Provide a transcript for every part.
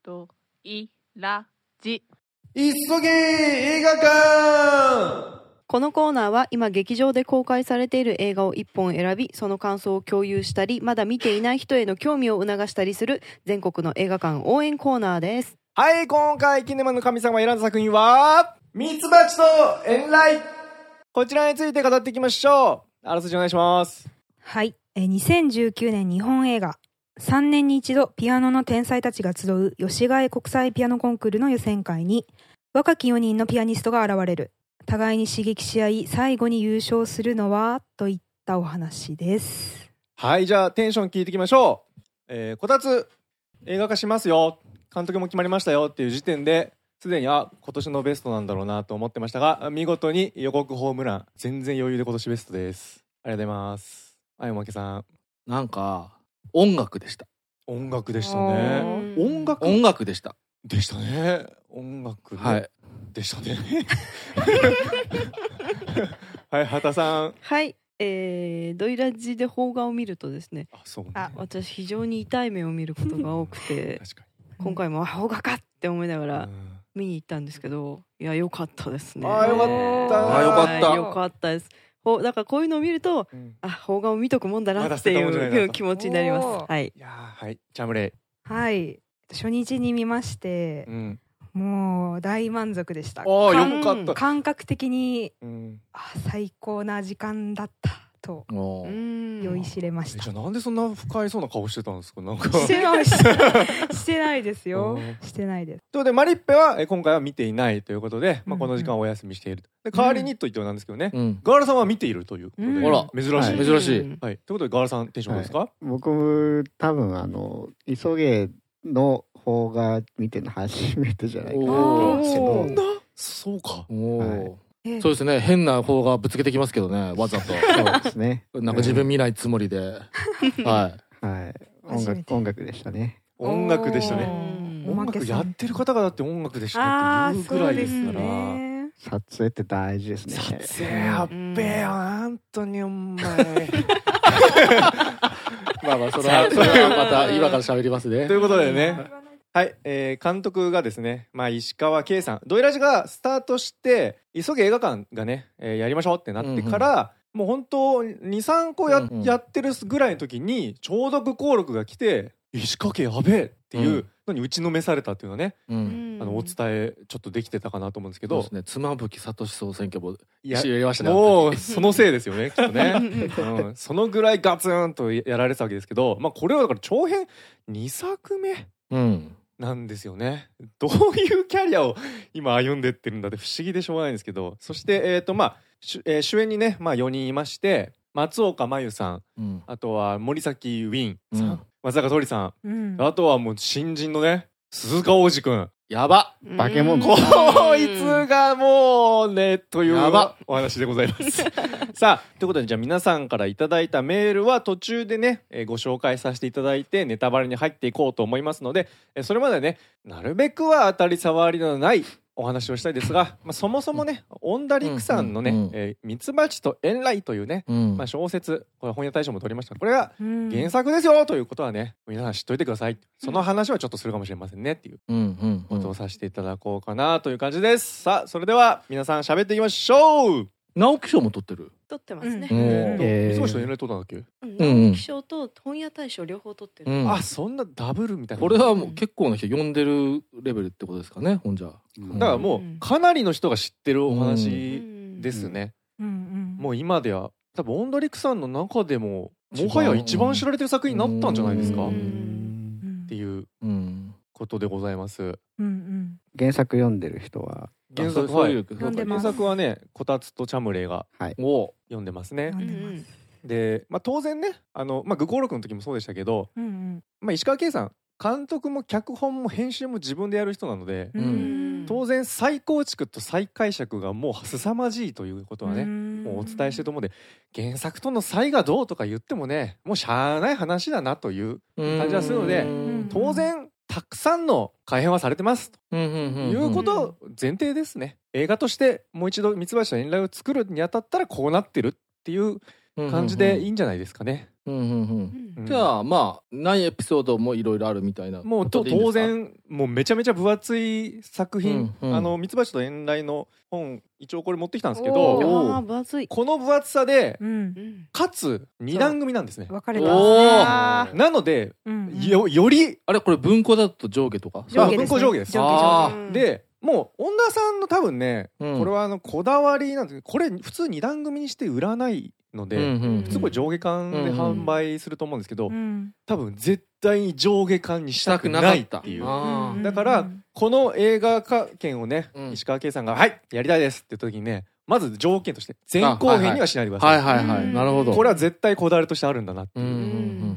といらじ急げ映画館。 このコーナーは今劇場で公開されている映画を1本選び、その感想を共有したり、まだ見ていない人への興味を促したりする全国の映画館応援コーナーです。 はい、今回キネマの神様が選んだ作品はミツバチとエンライ。こちらについて語っていきましょう。あらすじお願いします。 はい、2019年日本映画3年に一度ピアノの天才たちが集う吉ヶ江国際ピアノコンクールの予選会に若き4人のピアニストが現れる。互いに刺激し合い最後に優勝するのはといったお話です。 はい、じゃあテンション聞いていきましょう。こたつ映画化しますよ、監督も決まりましたよっていう時点ですでに今年のベストなんだろうなと思ってましたが、見事に予告ホームラン、全然余裕で今年ベストです。ありがとうございます。はい、おまけさん。 なんか音楽でした。 音楽でしたね。音楽でしたね。音楽ね、はい、でしたね。はい、畑さん。 はい、ドイラジで邦画を見るとですね、 そうね、 私非常に痛い目を見ることが多くて確かに今回も邦画かって思いながら見に行ったんですけど、いや良かったですね。 よかった良かったです。だからこういうのを見ると、邦画を見とくもんだなっていう気持ちになります。はい。 いやはい、チャムレイ。 はい、初日に見まして、もう大満足でした。 よかった。 感覚的に、最高な時間だったと酔いしれました。 じゃあなんでそんな不快そうな顔してたんですか。なんかしてないですよ。してないです。 ということでマリッペは今回は見ていないということで、この時間はお休みしていると。で代わりにと言ってはなんですけどね、ガーラさんは見ているということで、珍しい。はい。ということでガーラさんテンションどうですか。 僕多分急げの方が見てるの初めてじゃないかなと思うんですけど。 そうか。 そうですね、変な方がぶつけてきますけどね、わざと。 そうですね。 なんか自分見ないつもりで。はい。 はい。音楽でしたね。 音楽でしたね。音楽やってる方がだって音楽でしたって言うぐらいですから。 撮影って大事ですね。 撮影やっべえよ、本当にお前。 まあそれはまた今から喋りますね。 ということでね。はい、監督がですね、石川圭さん。ドイラジがスタートして急げ映画館がね、やりましょうってなってから、もう本当 2,3 個やってるぐらいの時にちょうどご登録が来て、石川圭やべえっていうのに打ちのめされたっていうのはね、お伝えちょっとできてたかなと思うんですけど、 妻夫木聡総選挙もやりましたね。 もうそのせいですよね、きっとね。そのぐらいガツンとやられてたわけですけど、これはだから長編2作目なんですよね。どういうキャリアを今歩んでってるんだって不思議でしょうがないんですけど、そして主演にね、4人いまして、松岡茉優さん、あとは森崎ウィンさん、松坂桃李さん、あとはもう新人のね鈴鹿央士くん、やばバケモン、 こいつがもうねというお話でございます。さあということで、じゃあ皆さんからいただいたメールは途中でね、ご紹介させていただいてネタバレに入っていこうと思いますので、それまでねなるべくは当たり障りのないお話をしたいですが、そもそもねオンダリクさんのねミツバチとエンライというね、小説、これ本屋大賞も取りました。これが原作ですよということはね、皆さん知っといてください。その話はちょっとするかもしれませんねっていうことをさせていただこうかなという感じです。さあそれでは皆さん喋っていきましょう。 直木賞も取ってる。 取ってますね。 ミツバチとエンライ取ったんだっけ。 直木賞と本屋大賞両方取ってる。 そんなダブルみたいな。 これはもう結構な人読んでるレベルってことですかね、ほんじゃ。 だからもうかなりの人が知ってるお話ですね。もう今では多分オンダリクさんの中でももはや一番知られてる作品になったんじゃないですかっていうことでございます。 原作読んでる人は原作はねこたつとチャムレイが読んでますね。で当然ね愚行録の時もそうでしたけど、石川圭さん監督も脚本も編集も自分でやる人なので、当然再構築と再解釈がもう凄まじいということはねもうお伝えしてると思うんで、原作との差異がどうとか言ってもねもうしゃあない話だなという感じはするので、当然たくさんの改編はされてますということ前提ですね。映画としてもう一度ミツバチとエンライを作るにあたったらこうなってるっていう感じでいいんじゃないですかね。 じゃあまあ何エピソードもいろいろあるみたいなもう当然もうめちゃめちゃ分厚い作品、ミツバチと遠雷の本一応これ持ってきたんですけど、 分厚い。 この分厚さで、かつ2段組なんですね。 分かれた。 なので、よりあれこれ文庫だと上下とか？ 文庫上下です。でもう恩田さんの多分ね、これはこだわりなんですけど、これ普通2段組にして売らないので、普通これ上下巻で販売すると思うんですけど、多分絶対に上下巻にしたくないっていう。だからこの映画化権をね、石川圭さんがはいやりたいですって言った時にね、まず条件として前後編にはしないでください。 なるほど。 これは絶対こだわりとしてあるんだなっていう。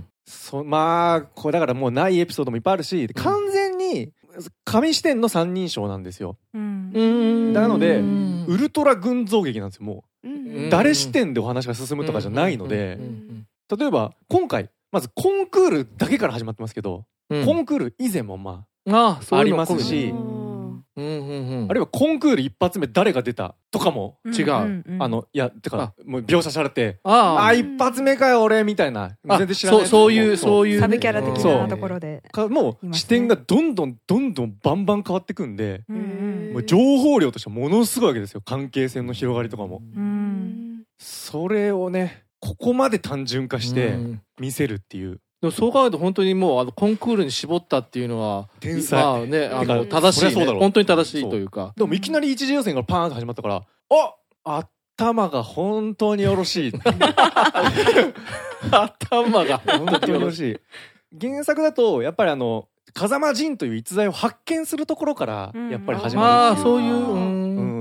まあこれだからもうないエピソードもいっぱいあるし、完全に紙視点の三人称なんですよ。なのでウルトラ群像劇なんですよ。もう誰視点でお話が進むとかじゃないので、例えば今回まずコンクールだけから始まってますけど、コンクール以前もまあありますし、あるいはコンクール一発目誰が出たとかも違う。 いやてかもう描写されて、一発目かよ俺みたいな、全然知らない。 そういうサブキャラ的なところでもう視点がどんどんバンバン変わってくんで、もう情報量としてはものすごいわけですよ。関係性の広がりとかも。それをねここまで単純化して見せるっていう。 でもそう考えると本当にもうコンクールに絞ったっていうのは天才。 まあね正しいね。本当に正しいというか。 でもいきなり一次予選からパーンと始まったから、頭が本当によろしい。 頭が本当によろしい。原作だとやっぱり風間仁という逸材を発見するところからやっぱり始まる。 そういう。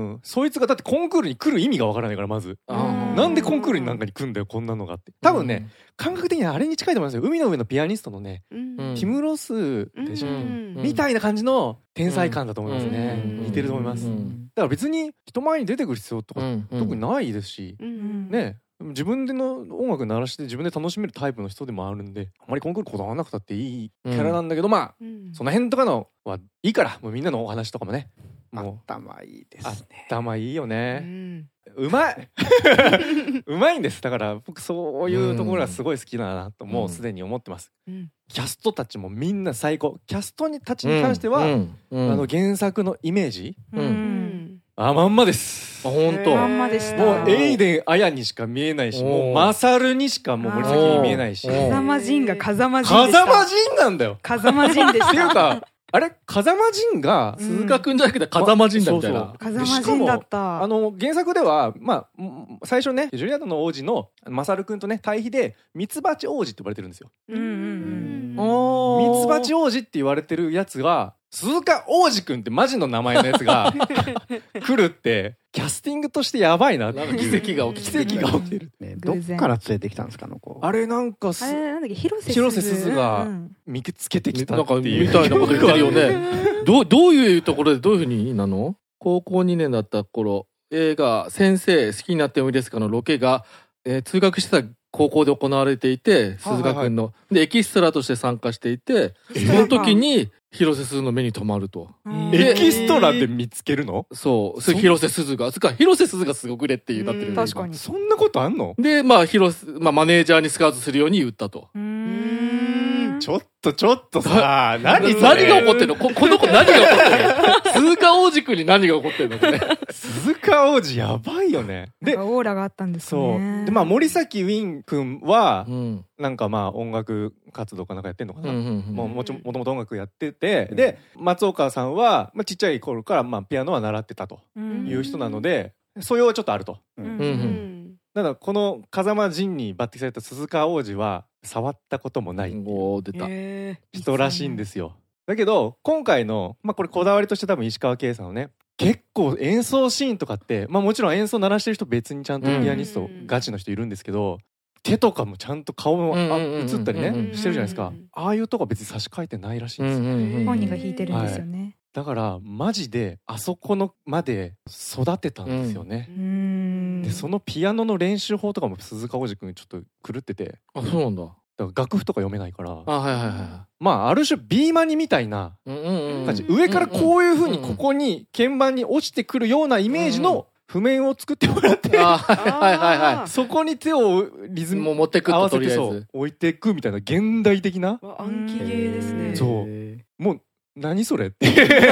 そいつがだってコンクールに来る意味がわからないから、まずなんでコンクールになんかに来るんだよこんなのがって。多分ね感覚的にあれに近いと思いますよ。海の上のピアニストのねティム・ロスでしょみたいな感じの天才感だと思いますね。似てると思います。だから別に人前に出てくる必要とか特にないですしね、自分での音楽鳴らして自分で楽しめるタイプの人でもあるんで、あまりコンクールこだわらなくたっていいキャラなんだけど、まあその辺とかのはいいから、もうみんなのお話とかもね、もう頭いいですね。 頭いいよね。うまい。うまいんです。だから僕そういうところがすごい好きだなともうすでに思ってます。キャストたちもみんな最高。キャストたちに関しては原作のイメージまんまです。 本当。 まんまでした。 もうエイデン・アヤにしか見えないし、もうマサルにしかもう森崎に見えないし。 風間仁が風間仁でした。 風間仁なんだよ。 風間仁でした。 っていうかあれ風間仁が鈴鹿くんじゃなくて風間仁だみたいな。 風間仁だった。 原作ではまあ最初ねジュリアードの王子のマサルくんとね対比でミツバチ王子って呼ばれてるんですよ。ミツバチ王子って言われてるやつが鈴鹿王子くんってマジの名前のやつが来るってキャスティングとしてやばいなっていう。奇跡が起きてる。 どっから連れてきたんですかあれなんかあれなんだっけ、広瀬すずが見つけてきたっていうみたいなこと言ってるよね。どういうところでどういうふうになの？高校2年だった頃、映画先生好きになってもいいですかのロケが、通学してた高校で行われていて、鈴鹿くんのでエキストラとして参加していて、その時に広瀬すずの目に留まると。 エキストラで見つけるの？ そう、広瀬すずが広瀬すずがすごくれっていうなってる。 確かに。 そんなことあんの？ でマネージャーにスカウトするように言ったと。 ちょっとさ、何が起こってんの？この子何が起こってんの？鈴鹿王子くんに何が起こってんのこれ。 鈴鹿王子やばいよね。 で、オーラがあったんですね。 そう。で、森崎ウィンくんは、なんか音楽活動かなんかやってんのかな。もともと音楽やってて、で、松岡さんは、ちっちゃい頃からピアノは習ってたという人なので、素養はちょっとあると。ただこの風間仁に抜擢された鈴鹿王子は触ったこともない人らしいんですよ。だけど今回のこれこだわりとして多分石川圭さんのね、結構演奏シーンとかってもちろん演奏鳴らしてる人別にちゃんとピアニストガチの人いるんですけど、手とかもちゃんと顔も映ったりねしてるじゃないですか。ああいうとこ別に差し替えてないらしいんですよ。 本人が弾いてるんですよね。 だからマジであそこのまで育てたんですよね。でそのピアノの練習法とかも鈴鹿王子くんちょっと狂ってて。 あ、そうなんだ。 だから楽譜とか読めないから、 ある種ビーマニみたいな感じ、上からこういう風にここに鍵盤に落ちてくるようなイメージの譜面を作ってもらってあはいはいはそこに手をリズい。 ムもう持ってく合とわせてそうとりあえず。 置いていくみたいな現代的なわ暗記ゲーですね。 そうもう何それって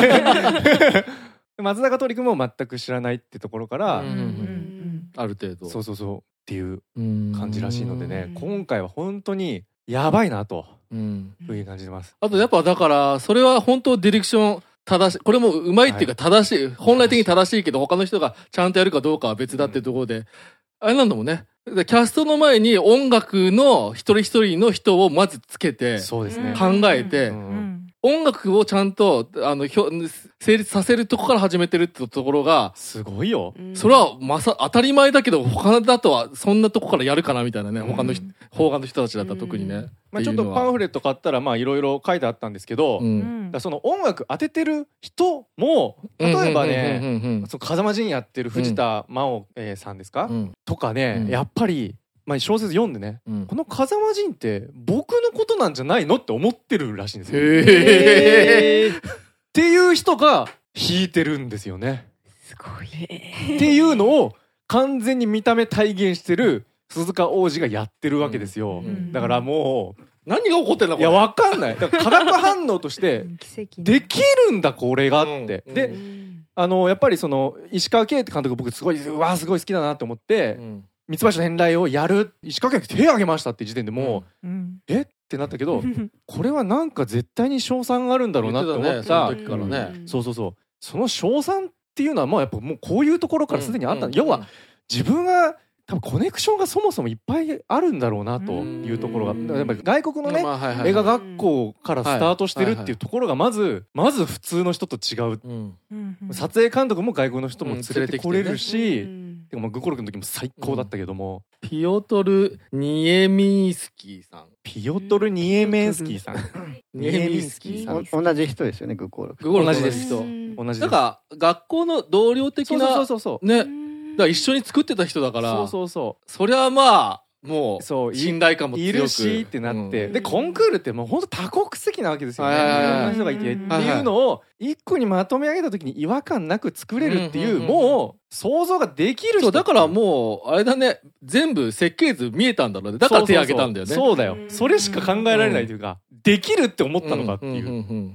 松坂桃李君も全く知らないってところから、 うんうんある程度。 そうそうそうっていう感感じらしいのでね、 うん今回は本当にやばいなとうん。 いうふうに感じてます。 あとやっぱだからそれは本当ディレクション正しい、これもうまいっていうか正しい、本来的に正しいけど他の人がちゃんとやるかどうかは別だっていうところで、あれなんだもんね。キャストの前に音楽の一人一人の人をまずつけてそうですね、 考えて、 うん音楽をちゃんと成立させるとこから始めてるってところが、 すごいよ。 それは当たり前だけど他だとはそんなとこからやるかなみたいなね、他の邦画の人たちだったら特にね。 まあ、ちょっとパンフレット買ったらまあいろいろ書いてあったんですけど、 うんだからその音楽当ててる人も例えばね、その風間陣やってる藤田真央さんですか、とかね、やっぱり、まあ、小説読んでね、この風間陣って僕のことなんじゃないのって思ってるらしいんですよ。 へーっていう人が弾いてるんですよね。 すごい。 っていうのを完全に見た目体現してる鈴鹿央士がやってるわけですよ。だからもう何が起こってんだこれ。 いやわかんない。だから化学反応として奇跡できるんだこれがって。 うんで、やっぱりその石川圭って監督僕すごいすごい好きだなと思って三つ橋の変来をやる石川圭手挙げましたって時点でもう、えってなったけどこれはなんか絶対に賞賛があるんだろうなって思った。 その時からね。 そうそうそう。その賞賛っていうのはまあやっぱもうこういうところからすでにあった。要は自分が多分コネクションがそもそもいっぱいあるんだろうなというところが、やっぱり外国のね、映画学校からスタートしてるっていうところがまず普通の人と違う。撮影監督も外国の人も連れてこれるし、てかまあグコロクの時も最高だったけども、 ピヨトル・ニエミンスキーさん。 ピヨトル・ニエメンスキーさん。 ニエミンスキーさん。 同じ人ですよね、グコール。 グコロク同じです人。 同じです。 なんか学校の同僚的なそうね。だから一緒に作ってた人だからそりゃまあもそうう信頼感も強くいるしってなって、でコンクールってもう本当多国籍なわけですよね。いろんな人がいてっていうのを一個にまとめ上げた時に違和感なく作れるっていう、もう想像ができる人だからもうあれだね、全部設計図見えたんだろうね。だから手挙げたんだよね。 そうだよ。それしか考えられないというか、できるって思ったのかっていう。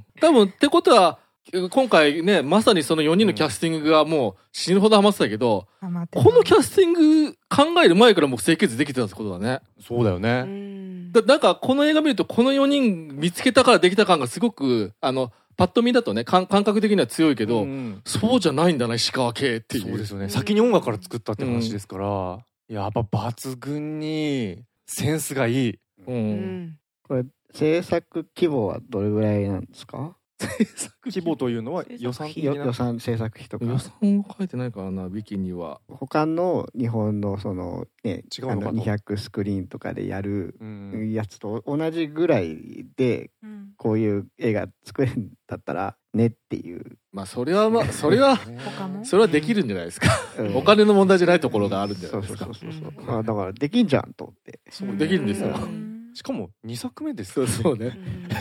多分ってことは今回ね、まさにその4人のキャスティングがもう死ぬほどハマってたけど、このキャスティング考える前からもう設計図できてたってことだね。 そうだよね。 なんかこの映画見るとこの4人見つけたからできた感がすごくパッと見だとね感覚的には強いけど、そうじゃないんだな石川圭っていう。 そうですよね。先に音楽から作ったって話ですから、やっぱ抜群にセンスがいい。 これ制作規模はどれぐらいなんですか？ 規模というのは予算的な予算制作費とか。 予算は書いてないからな、ウィキには。 他の日本のそのね、 違うのかな、 200スクリーンとかでやるやつと同じぐらいでこういう映画作れるんだったらねっていう。 まあそれはできるんじゃないですか。お金の問題じゃないところがあるんじゃないですか。 だからできんじゃんと思って。 そうできるんですよ。 しかも2作目ですよ。そうね。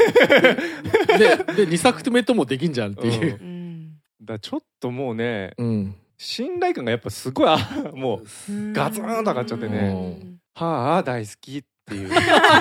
で2作目ともできんじゃんっていう。 だちょっともうね、信頼感がやっぱすごいもうガツンと上がっちゃってね、はあ大好きっていう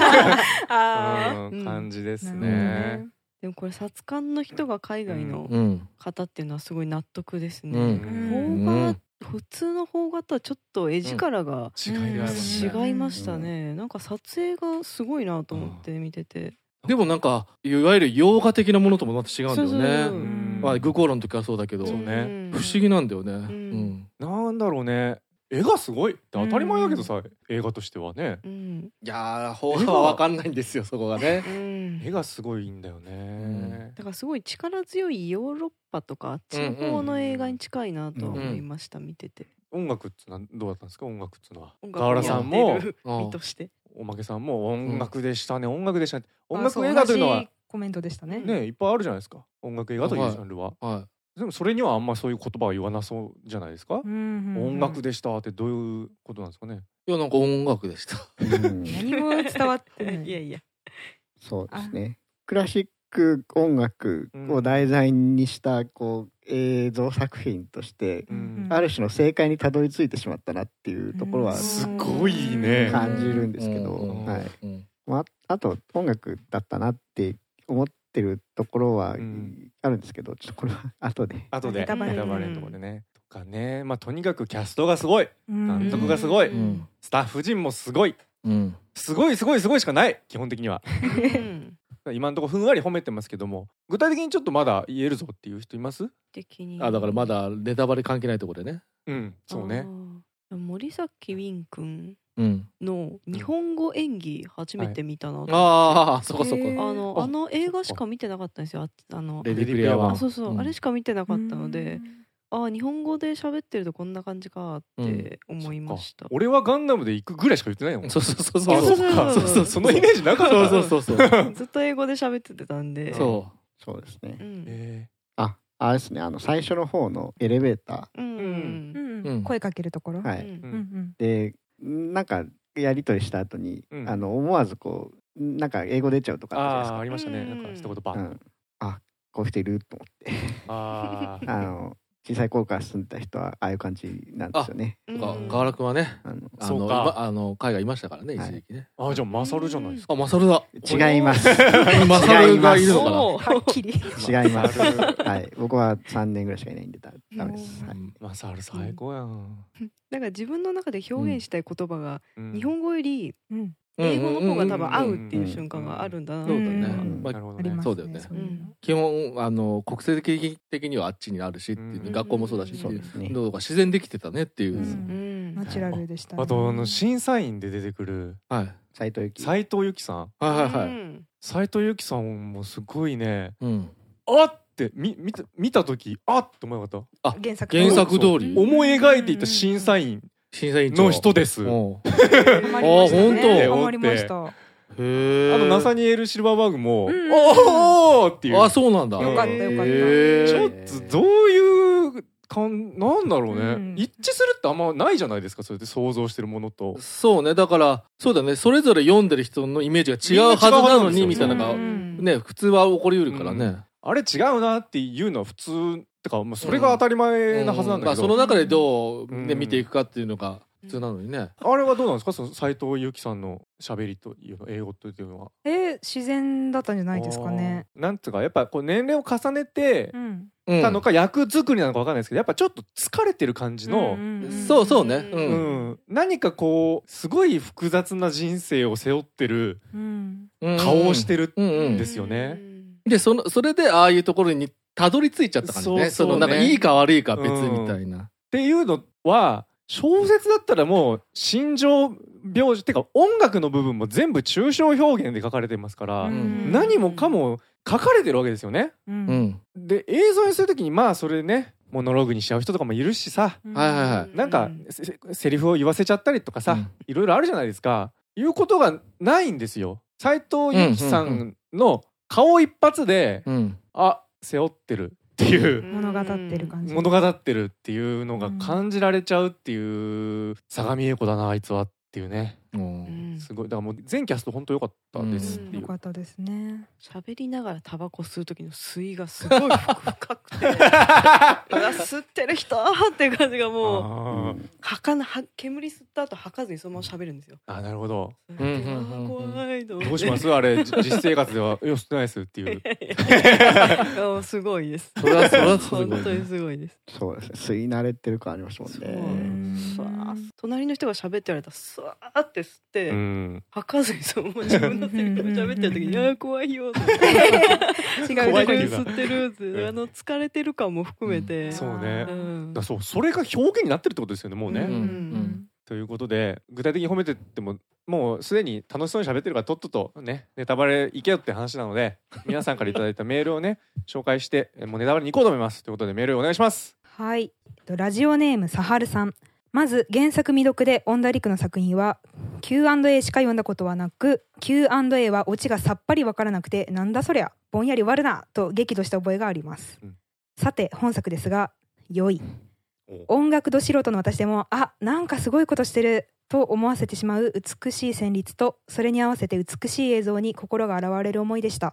感じですね。 でもこれサツカンの人が海外の方っていうのはすごい納得ですね。普通の邦画とはちょっと絵力が違いましたね。なんか撮影がすごいなと思って見てて。 でもなんかいわゆる洋画的なものともまた違うんだよね。まあグコーロの時はそうだけど、不思議なんだよね。 なんだろうね。絵がすごいって当たり前だけどさ、映画としてはね。 いや邦画は分かんないんですよ、そこがね。 絵がすごいんだよね。 だからすごい力強いヨーロッパとかあっちの方の映画に近いなと思いました、見てて。 音楽ってのはどうだったんですか？音楽ってのは。 ガーラさんも身として。 おまけさんも音楽でしたね、音楽でしたね。音楽映画というのはコメントでしたね。 ね、いっぱいあるじゃないですか。音楽映画というジャンルは。でもそれにはあんまそういう言葉は言わなそうじゃないですか。音楽でしたってどういうことなんですかね。 いやなんか音楽でした。 何も伝わってない。 いやいや。 そうですね。クラシッく音楽を題材にしたこう映像作品としてある種の正解にたどり着いてしまったなっていうところはすごいね感じるんですけど、はい、あと音楽だったなって思ってるところはあるんですけど、ちょっとこれは後でネタバレのところでねとかね、まあとにかくキャストがすごい、監督がすごい、スタッフ陣もすごい、すごいしかない基本的には。今のところふんわり褒めてますけども、具体的にちょっとまだ言えるぞっていう人います？ だからまだネタバレ関係ないところでね。 そうね。 森崎ウィン君の日本語演技初めて見たなと。 そこそこ。 あの映画しか見てなかったんですよ。 レディプレイヤー1。 そう、あれしか見てなかったので。日本語で喋ってるとこんな感じかって思いました。 俺はガンダムで行くぐらいしか言ってないの。 そうそのイメージなかった。 そうずっと英語で喋ってたんで。 そうですね。あれですね、最初の方のエレベーター、声かけるところ、 でなんかやり取りした後に思わずこうなんか英語出ちゃうとかありましたね。なんか一言バン。 こういう人いると思って小さい頃から住んだ人はああいう感じなんですよね。 河原くんはね、海外いましたからね、一時期ね。 じゃあマサルじゃないですか。 マサルだ。 違います。 マサルがいるのかな。 はっきり違います。はい、僕は3年ぐらいしかいないんでダメです。 マサル最高やん。 だから自分の中で表現したい言葉が日本語より英語の方が多分合うっていう瞬間があるんだなと思って。そうだよね。基本国際的にはあっちにあるしっていう学校もそうだしっていうのが自然できてたねっていう。 ナチュラルでした。 あと審査員で出てくる斉藤由貴さん。斉藤由貴さんもすごいね。あって見た時って思わなかった？ 原作通り思い描いていた審査員の人です。 本当。 ハマりました。 ナサニエル・シルバーバーグもおーっていう。 そうなんだ。 よかった。ちょっとどういうなんだろうね。一致するってあんまないじゃないですか。それで想像してるものと。 そうね。だからそうだね。それぞれ読んでる人のイメージが違うはずなのにみたいなのがね、普通は起こりうるからね。あれ違うなっていうのは普通ってか、それが当たり前なはずなんだけど、 その中でどう見ていくかっていうのが普通なのにね。 あれはどうなんですか、その斉藤由貴さんの喋りというの、英語というのは。 自然だったんじゃないですかね。 なんつうかやっぱこう年齢を重ねてたのか、役作りなのか分かんないですけど、やっぱちょっと疲れてる感じの、 そうね、 何かこうすごい複雑な人生を背負ってる顔をしてるんですよね。 でそれでああいうところにたどり着いちゃった感じね。なんかいいか悪いか別みたいな、 っていうのは小説だったらもう心情描写ってか音楽の部分も全部抽象表現で書かれてますから、何もかも書かれてるわけですよね。で映像にするときにそれね、モノローグにしちゃう人とかもいるしさ、なんかセリフを言わせちゃったりとかさ、いろいろあるじゃないですか。いうことがないんですよ。斉藤由貴さんの顔一発で、背負ってるっていう物語ってる感じ、 物語ってるっていうのが感じられちゃうっていう、相模英子だなあいつはっていうね。すごい。だからもう全キャスト本当良かったですっていう。 良かったですね。 喋りながらタバコ吸う時の吸いがすごい深くて吸ってる人っていう感じがもう煙吸った後吐かずにそのまま喋るんですよ。 なるほど。 怖い。 どうしますあれ実生活では吸ってないですっていう。 すごいです。 それは本当にすごいです。 そうですね。吸い慣れてる感ありますもんね。 隣の人が喋って言われたらスワーって吸って吐かずにそのまま自分のセリフを喋ってる時に怖いよって違う吸ってるって疲れてる感も含めて、 そうね。それが表現になってるってことですよね、もうね。ということで具体的に褒めてってももうすでに楽しそうに喋ってるからとっととねネタバレいけよって話なので、皆さんからいただいたメールをね紹介してもうネタバレに行こうと思います。ということでメールお願いします。 はい、ラジオネームさはるさん。まず原作未読で恩田陸の作品は Q&A しか読んだことはなく、 Q&A はオチがさっぱりわからなくてなんだそりゃぼんやり終わるなと激怒した覚えがあります。さて本作ですが、良い。音楽ど素人の私でもなんかすごいことしてると思わせてしまう美しい旋律と、それに合わせて美しい映像に心が洗われる思いでした。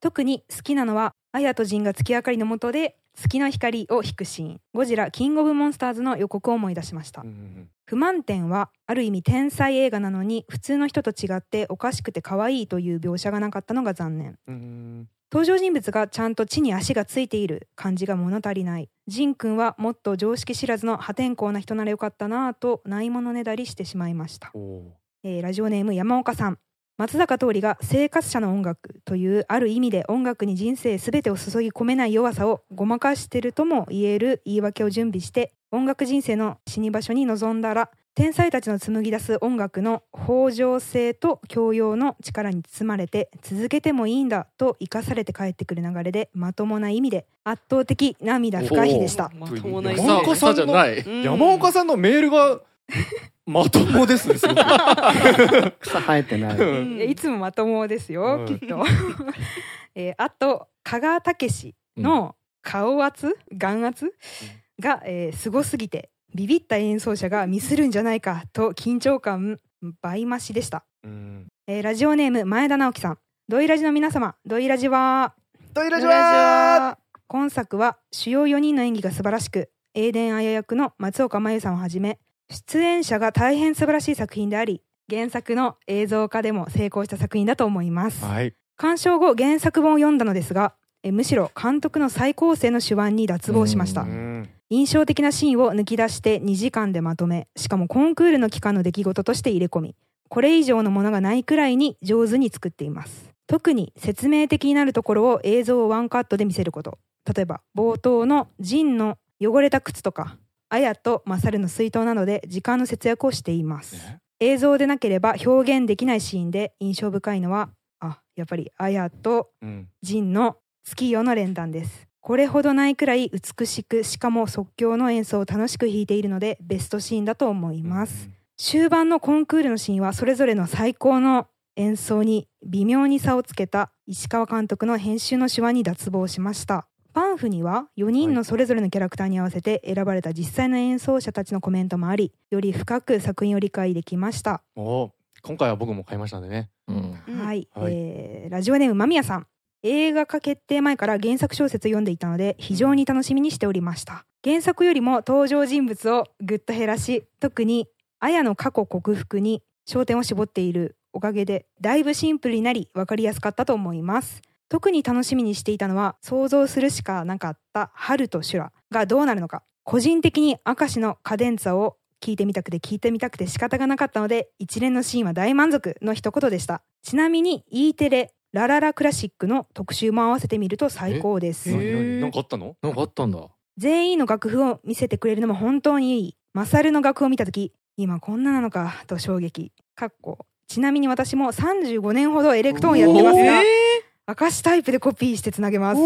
特に好きなのはアヤとジンが月明かりの下で月の光を引くシーン。ゴジラキングオブモンスターズの予告を思い出しました。不満点はある意味天才映画なのに普通の人と違っておかしくて可愛いという描写がなかったのが残念。登場人物がちゃんと地に足がついている感じが物足りない。ジン君はもっと常識知らずの破天荒な人ならよかったなぁとないものねだりしてしまいました。ラジオネーム山岡さん。松坂桃李が生活者の音楽というある意味で音楽に人生すべてを注ぎ込めない弱さをごまかしてるとも言える言い訳を準備して音楽人生の死に場所に臨んだら天才たちの紡ぎ出す音楽の豊穣性と教養の力に包まれて続けてもいいんだと生かされて帰ってくる流れでまともな意味で圧倒的涙深い日でした。 まともな意味山岡さんの山岡さんのメールがまともですね。すごく草生えてない。 いつもまともですよ、きっと。あと香川武史の顔圧、眼圧が、すごすぎてビビった演奏者がミスるんじゃないかと緊張感倍増しでした。ラジオネーム前田直樹さん。ドイラジの皆様、ドイラジは今作は主要4人の演技が素晴らしく、エーデン・アヤ役の松岡茉優さんをはじめ出演者が大変素晴らしい作品であり、原作の映像化でも成功した作品だと思います。鑑賞後原作本を読んだのですが、むしろ監督の最高性の手腕に脱帽しました。印象的なシーンを抜き出して2時間でまとめ、しかもコンクールの期間の出来事として入れ込み、これ以上のものがないくらいに上手に作っています。特に説明的になるところを映像をワンカットで見せること。例えば冒頭のジンの汚れた靴とか、アヤとマサルの水筒などで時間の節約をしています。映像でなければ表現できないシーンで印象深いのは、やっぱりアヤとジンの月夜の連弾です。これほどないくらい美しく、しかも即興の演奏を楽しく弾いているのでベストシーンだと思います。終盤のコンクールのシーンはそれぞれの最高の演奏に微妙に差をつけた石川監督の編集の手腕に脱帽しました。パンフには4人のそれぞれのキャラクターに合わせて選ばれた実際の演奏者たちのコメントもあり、より深く作品を理解できました。 今回は僕も買いましたんでね。 ラジオネーム間宮さん。映画化決定前から原作小説を読んでいたので非常に楽しみにしておりました。原作よりも登場人物をぐっと減らし、特にアヤの過去克服に焦点を絞っているおかげでだいぶシンプルになり分かりやすかったと思います。特に楽しみにしていたのは想像するしかなかった春と修羅がどうなるのか。個人的に明石のカデンツァを聞いてみたくて仕方がなかったので、一連のシーンは大満足の一言でした。ちなみに E テレラララクラシックの特集も合わせてみると最高です。 なんかあったの？ なんかあったんだ。 全員の楽譜を見せてくれるのも本当にいい。マサルの楽譜を見たとき、今こんななのかと衝撃。ちなみに私も35年ほどエレクトーンやってますが、明石タイプでコピーしてつなげます。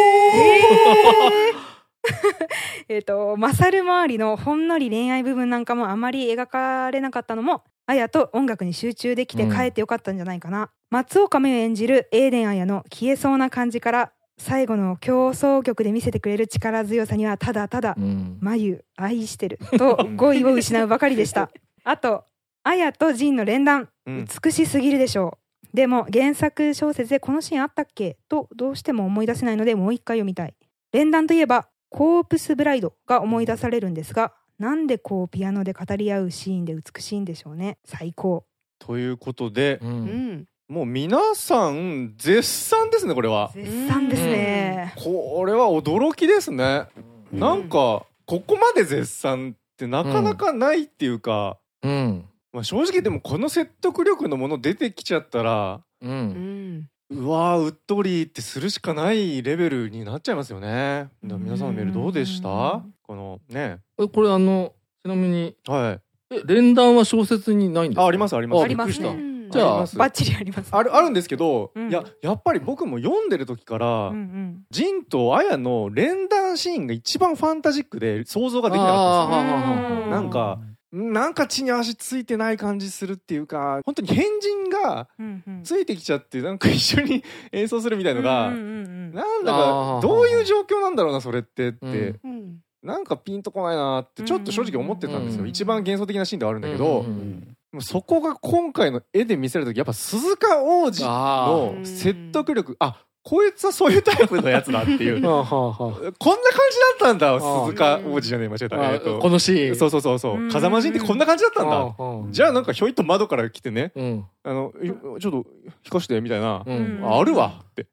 マサル周りのほんのり恋愛部分なんかもあまり描かれなかったのも、アヤと音楽に集中できて帰ってよかったんじゃないかな。松岡茉優演じるエーデン・アヤの消えそうな感じから最後の競争曲で見せてくれる力強さにはただただ、マユ愛してると語彙を失うばかりでした。あとアヤとジンの連弾、美しすぎるでしょう。でも原作小説でこのシーンあったっけとどうしても思い出せないのでもう一回読みたい。連弾といえばコープスブライドが思い出されるんですが、なんでこうピアノで語り合うシーンで美しいんでしょうね。最高ということで、もう皆さん絶賛ですね。これは絶賛ですね。 これは驚きですね。なんかここまで絶賛ってなかなかないっていうか、正直でもこの説得力のもの出てきちゃったら、うわうっとりってするしかないレベルになっちゃいますよね。皆さんのメールどうでした？このね。 これちなみに、連弾は小説にないんですか？ ありますあります。 あります。じゃあバッチリあります。 あるんですけど、やっぱり僕も読んでる時から、ジンとアヤの連弾シーンが一番ファンタジックで想像ができなかったですね。なんか地に足ついてない感じするっていうか、本当に変人がついてきちゃってなんか一緒に演奏するみたいのが、なんだかどういう状況なんだろうなそれってなんかピンとこないなってちょっと正直思ってたんですよ。一番幻想的なシーンではあるんだけど、そこが今回の絵で見せるときやっぱ鈴鹿央士の説得力、 こいつはそういうタイプのやつだっていうこんな感じだったんだ鈴鹿王子じゃねえ間違えたこのシーンそう風間陣ってこんな感じだったんだじゃあなんかひょいっと窓から来てねちょっと引かしてみたいなあるわって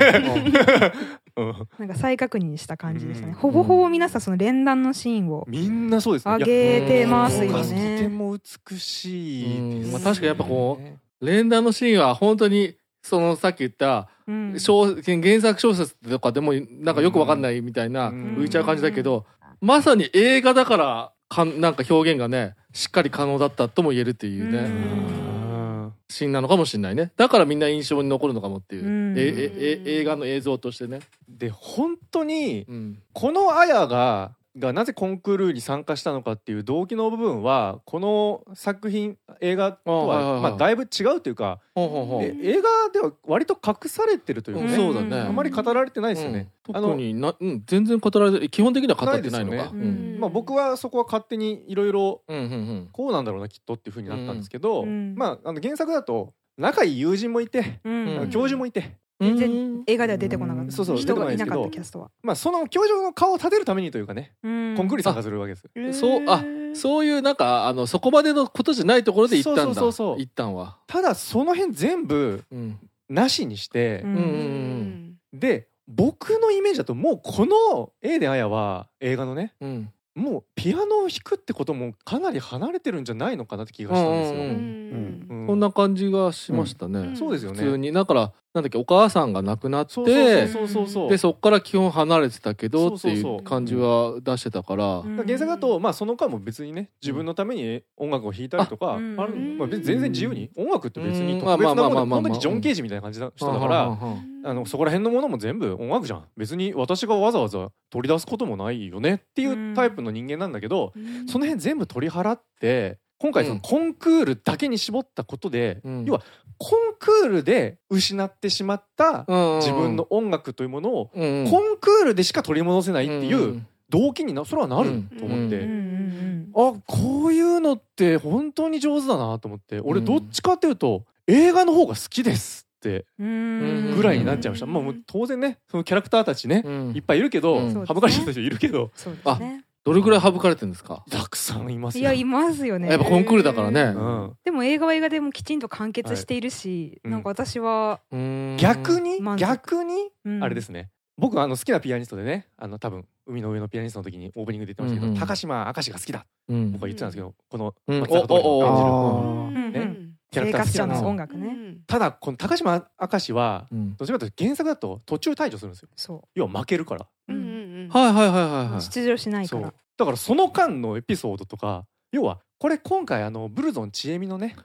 なんか再確認した感じですね。ほぼほぼ皆さんその連弾のシーンをみんなそうですね上げてますよね。 とても美しい確かにやっぱこう連弾のシーンは本当にそのさっき言った原作小説とかでもなんかよくわかんないみたいな浮いちゃう感じだけどまさに映画だからなんか表現がねしっかり可能だったとも言えるっていうねシーンなのかもしれないね。だからみんな印象に残るのかもっていう映画の映像としてね。 で本当にこの綾がなぜコンクールに参加したのかっていう動機の部分はこの作品映画とはだいぶ違うというか映画では割と隠されてるというかね、 そうだね、 あまり語られてないですよね、 特に全然語られて基本的には語ってないのか、 まあ僕はそこは勝手にいろいろこうなんだろうなきっとっていう風になったんですけど、まあ原作だと仲いい友人もいて教授もいて全然映画では出てこなかった人がいなかったキャストはまあその教授の顔を立てるためにというかねコンクールに参加するわけです。 そういうなんかそこまでのことじゃないところで行ったんだ一旦は。 ただその辺全部なしにしてで僕のイメージだともうこのエーデン・アヤは映画のねもうピアノを弾くってこともかなり離れてるんじゃないのかなって気がしたんですよ。 こんな感じがしましたね。 そうですよね。 普通にだからなんだっけお母さんが亡くなってでそっから基本離れてたけどっていう感じは出してたから原作だとまあその間も別にね自分のために音楽を弾いたりとかまあ全然自由に音楽って別に特別なもの本当にジョン・ケージみたいな感じの人だからそこら辺のものも全部音楽じゃん別に私がわざわざ取り出すこともないよねっていうタイプの人間なんだけどその辺全部取り払って今回そのコンクールだけに絞ったことで要はコンクールで失ってしまった自分の音楽というものをコンクールでしか取り戻せないっていう動機にそれはなると思ってこういうのって本当に上手だなと思って俺どっちかっていうと映画の方が好きですってぐらいになっちゃいました。もう当然ねそのキャラクターたちねいっぱいいるけど省かれてる人いるけどどれぐらい省かれてるんですか？たくさんいますよ。 いやいますよね。 やっぱコンクールだからね。 でも映画は映画でもきちんと完結しているし、なんか私は逆にあれですね。僕好きなピアニストでね多分海の上のピアニストの時にオープニングで言ってましたけど高島明が好きだ僕は言ってたんですけどこの松坂桃李の演じるキャラクター好きなんですよ。 音楽ね。 ただこの高島明はどちらかというと原作だと途中退場するんですよ。要は負けるから。 出場しないからだからその間のエピソードとか要はこれ今回ブルゾンちえみのね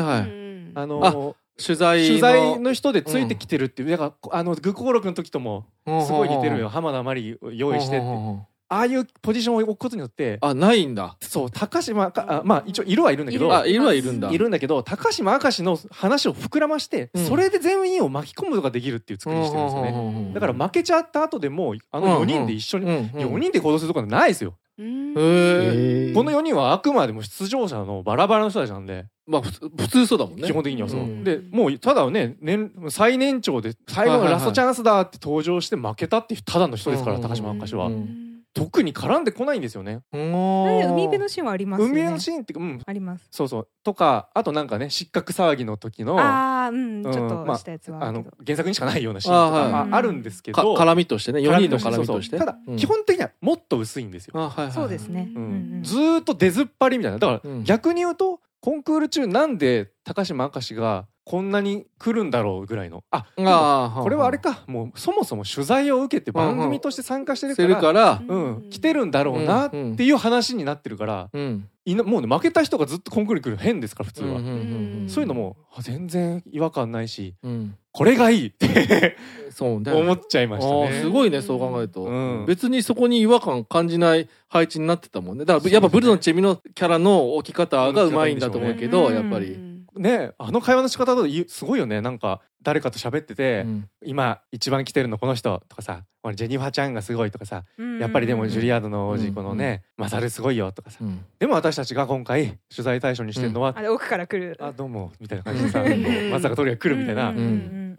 取材の人でついてきてるっていうだから愚行録の時ともすごい似てるよ浜田真理を用意してってああいうポジションを置くことによってないんだそう高島まあ一応いるはいるんだけどいるんだけど高島明の話を膨らましてそれで全員を巻き込むことができるっていう作りにしてるんですよね。だから負けちゃった後でも4人で一緒に4人で行動するとかないですよ。この4人はあくまでも出場者のバラバラの人たちなんでまあ普通そうだもんね基本的にはそうでもうただね最年長で最後のラストチャンスだって登場して負けたっていうただの人ですから高島明は特に絡んでこないんですよね。 海辺のシーンはありますよね。 海辺のシーンっていうかあります。 そうとかあとなんかね失格騒ぎの時のちょっとしたやつは原作にしかないようなシーンとかあるんですけど絡みとしてね4人の絡みとしてただ基本的にはもっと薄いんですよ。 そうですね。 ずーっと出ずっぱりみたいなだから逆に言うとコンクール中なんで高島明がこんなに来るんだろうぐらいのこれはあれかもうそもそも取材を受けて番組として参加してるから来てるんだろうなっていう話になってるからもう負けた人がずっとコンクール来る変ですから普通はそういうのも全然違和感ないしこれがいいって思っちゃいましたね。 すごいねそう考えると別にそこに違和感感じない配置になってたもんね。だからやっぱブルゾンチェミのキャラの置き方がうまいんだと思うけどやっぱりね会話の仕方だとすごいよね。なんか誰かと喋ってて今一番来てるのこの人とかさジェニファーちゃんがすごいとかさやっぱりでもジュリアードの王子このねマサルすごいよとかさでも私たちが今回取材対象にしてるのは奥から来るどうもみたいな感じでさまさかトリが来るみたいな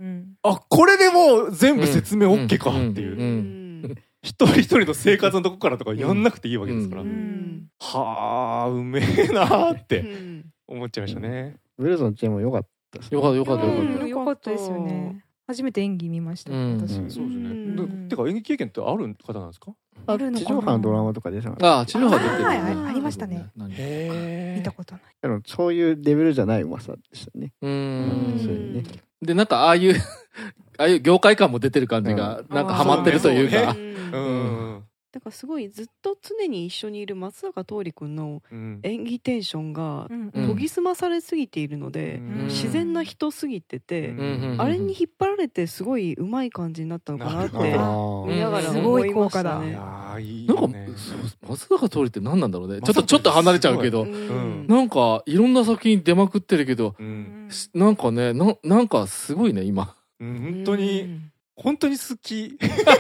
あこれでもう全部説明 OK かっていう、一人一人の生活のとこからとかやんなくていいわけですから、はあうめえなーって思っちゃいましたね。 ブルーズのチームも良かったですね。 よかったよかったですよね。初めて演技見ました、私。 そうですね。てか演技経験ってある方なんですか？ あるのかな。地上波のドラマとかでしょ。 地上波出てる。 ありましたね。見たことない。 でもそういうレベルじゃないうまさでしたね。そういうね。 でなんかああいう業界感も出てる感じがなんかハマってるというか。 だからすごいずっと常に一緒にいる松坂桃李君の演技テンションが研ぎ澄まされすぎているので、自然な人すぎてて、あれに引っ張られてすごい上手い感じになったのかなって見ながら思いましたね。 なんか松坂桃李って何なんだろうね。ちょっと離れちゃうけど、なんかいろんな作品出まくってるけど、なんかねなんかすごいね今。 本当に好き。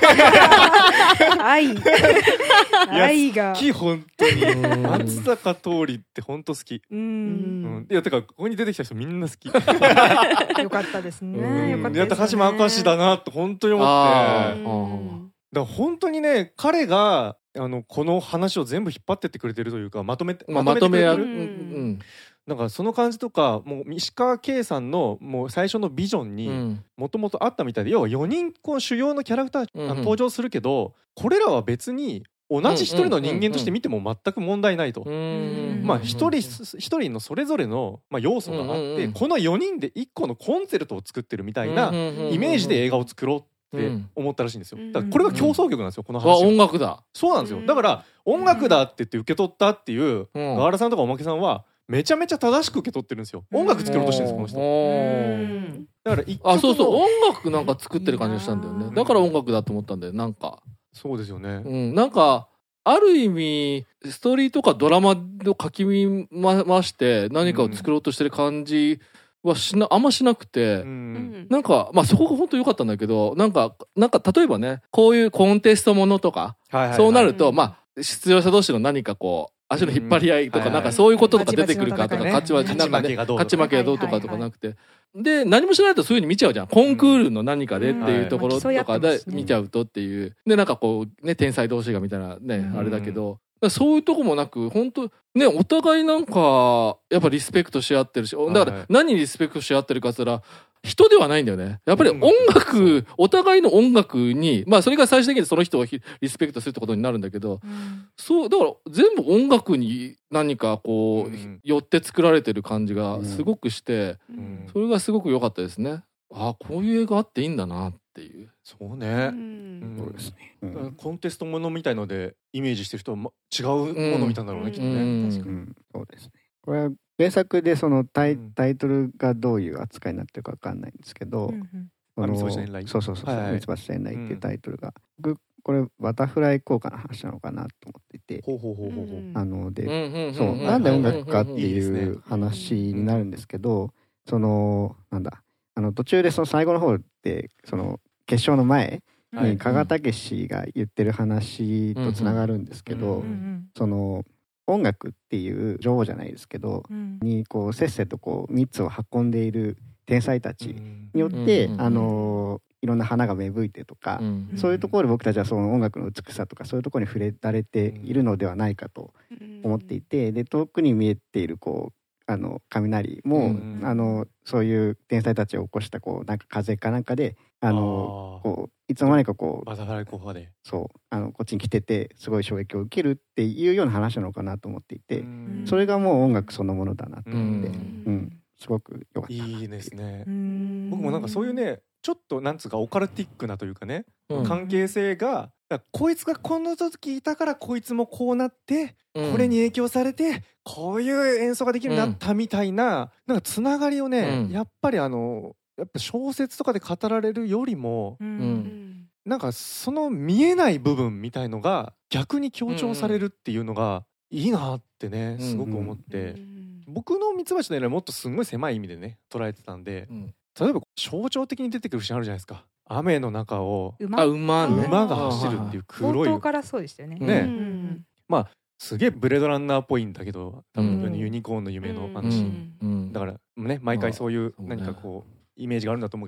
愛が好き。本当に松坂桃李って本当好き。いやてかここに出てきた人みんな好き。 よかったですね。よかったですね。 や高島明石だなって本当に思って。だから本当にね彼がこの話を全部引っ張ってってくれてるというかまとめやる。なんかその感じとかもう石川圭さんのもう最初のビジョンにもともとあったみたいで、要は4人こう主要のキャラクター登場するけど、これらは別に同じ一人の人間として見ても全く問題ないと。まあ一人のそれぞれの要素があってこの4人で1個のコンセルトを作ってるみたいなイメージで映画を作ろうって思ったらしいんですよ。だからこれが競争曲なんですよこの話。 音楽だ。 そうなんですよ。だから音楽だって言って受け取ったっていうガーラさんとかおまけさんはめちゃめちゃ正しく受け取ってるんですよ。音楽作ろうとしてるんですこの人。だから一曲そう音楽なんか作ってる感じがしたんだよね。だから音楽だと思ったんだよなんか。 そうですよね。 なんかある意味ストーリーとかドラマを書きまして何かを作ろうとしてる感じはあんましなくて、なんかそこが本当良かったんだけど、なんか例えばねこういうコンテストものとかそうなると出場者同士の何かこう足の引っ張り合いとかなんかそういうこととか出てくるかとか勝ち負けがどうとかなくて、で何もしないとそういう風に見ちゃうじゃん。コンクールの何かでっていうところとかで見ちゃうとっていうでなんかこうね天才同士がみたいなねあれだけど。そういうとこもなく本当ねお互いなんかやっぱリスペクトし合ってるし、だから何にリスペクトし合ってるかって言ったら人ではないんだよね。やっぱり音楽、お互いの音楽にそれが最終的にその人をリスペクトするってことになるんだけど、そうだから全部音楽に何かこう寄って作られてる感じがすごくして、それがすごく良かったですね。こういう映画あっていいんだなっていう。 そうね。そうですね。コンテストものみたいのでイメージしてる人は違うもの見たんだろうね、きっとね。確かに。 そうですね。これは原作でそのタイトルがどういう扱いになってるかわかんないんですけど、 ミツバチの遠雷。 そうミツバチの遠雷っていうタイトルが、僕これバタフライ効果の話なのかなと思っていて、で、そうなんで音楽かっていう話になるんですけど、そのなんだ途中でその最後の方でその決勝の前に加賀武史が言ってる話とつながるんですけど、その音楽っていう女王じゃないですけど、にこうせっせとこう蜜を運んでいる天才たちによって、いろんな花が芽吹いてとか、そういうところで僕たちはその音楽の美しさとかそういうところに触れられているのではないかと思っていて、で遠くに見えているこう雷も、そういう天才たちを起こしたこうなんか風かなんかでこういつの間にかこうバタフライ効果でこっちに来ててすごい衝撃を受けるっていうような話なのかなと思っていて、それがもう音楽そのものだなと思って、すごく良かった。 いいですね。僕もなんかそういうねちょっとなんつうかオカルティックなというかね、関係性がこいつがこの時いたからこいつもこうなって、これに影響されてこういう演奏ができるようになったみたいな、なんかつながりをね、やっぱりやっぱ小説とかで語られるよりも、なんかその見えない部分みたいのが逆に強調されるっていうのがいいなってねすごく思って、僕のミツバチの絵はもっとすごい狭い意味でね捉えてたんで、例えば象徴的に出てくるシーンあるじゃないですか。雨の中を馬が走るっていう黒い冒頭からそうでしたよね。 すげえブレードランナーっぽいんだけど、多分ユニコーンの夢の話だからね、毎回そういう何かこうイメージがあるんだと思うけど、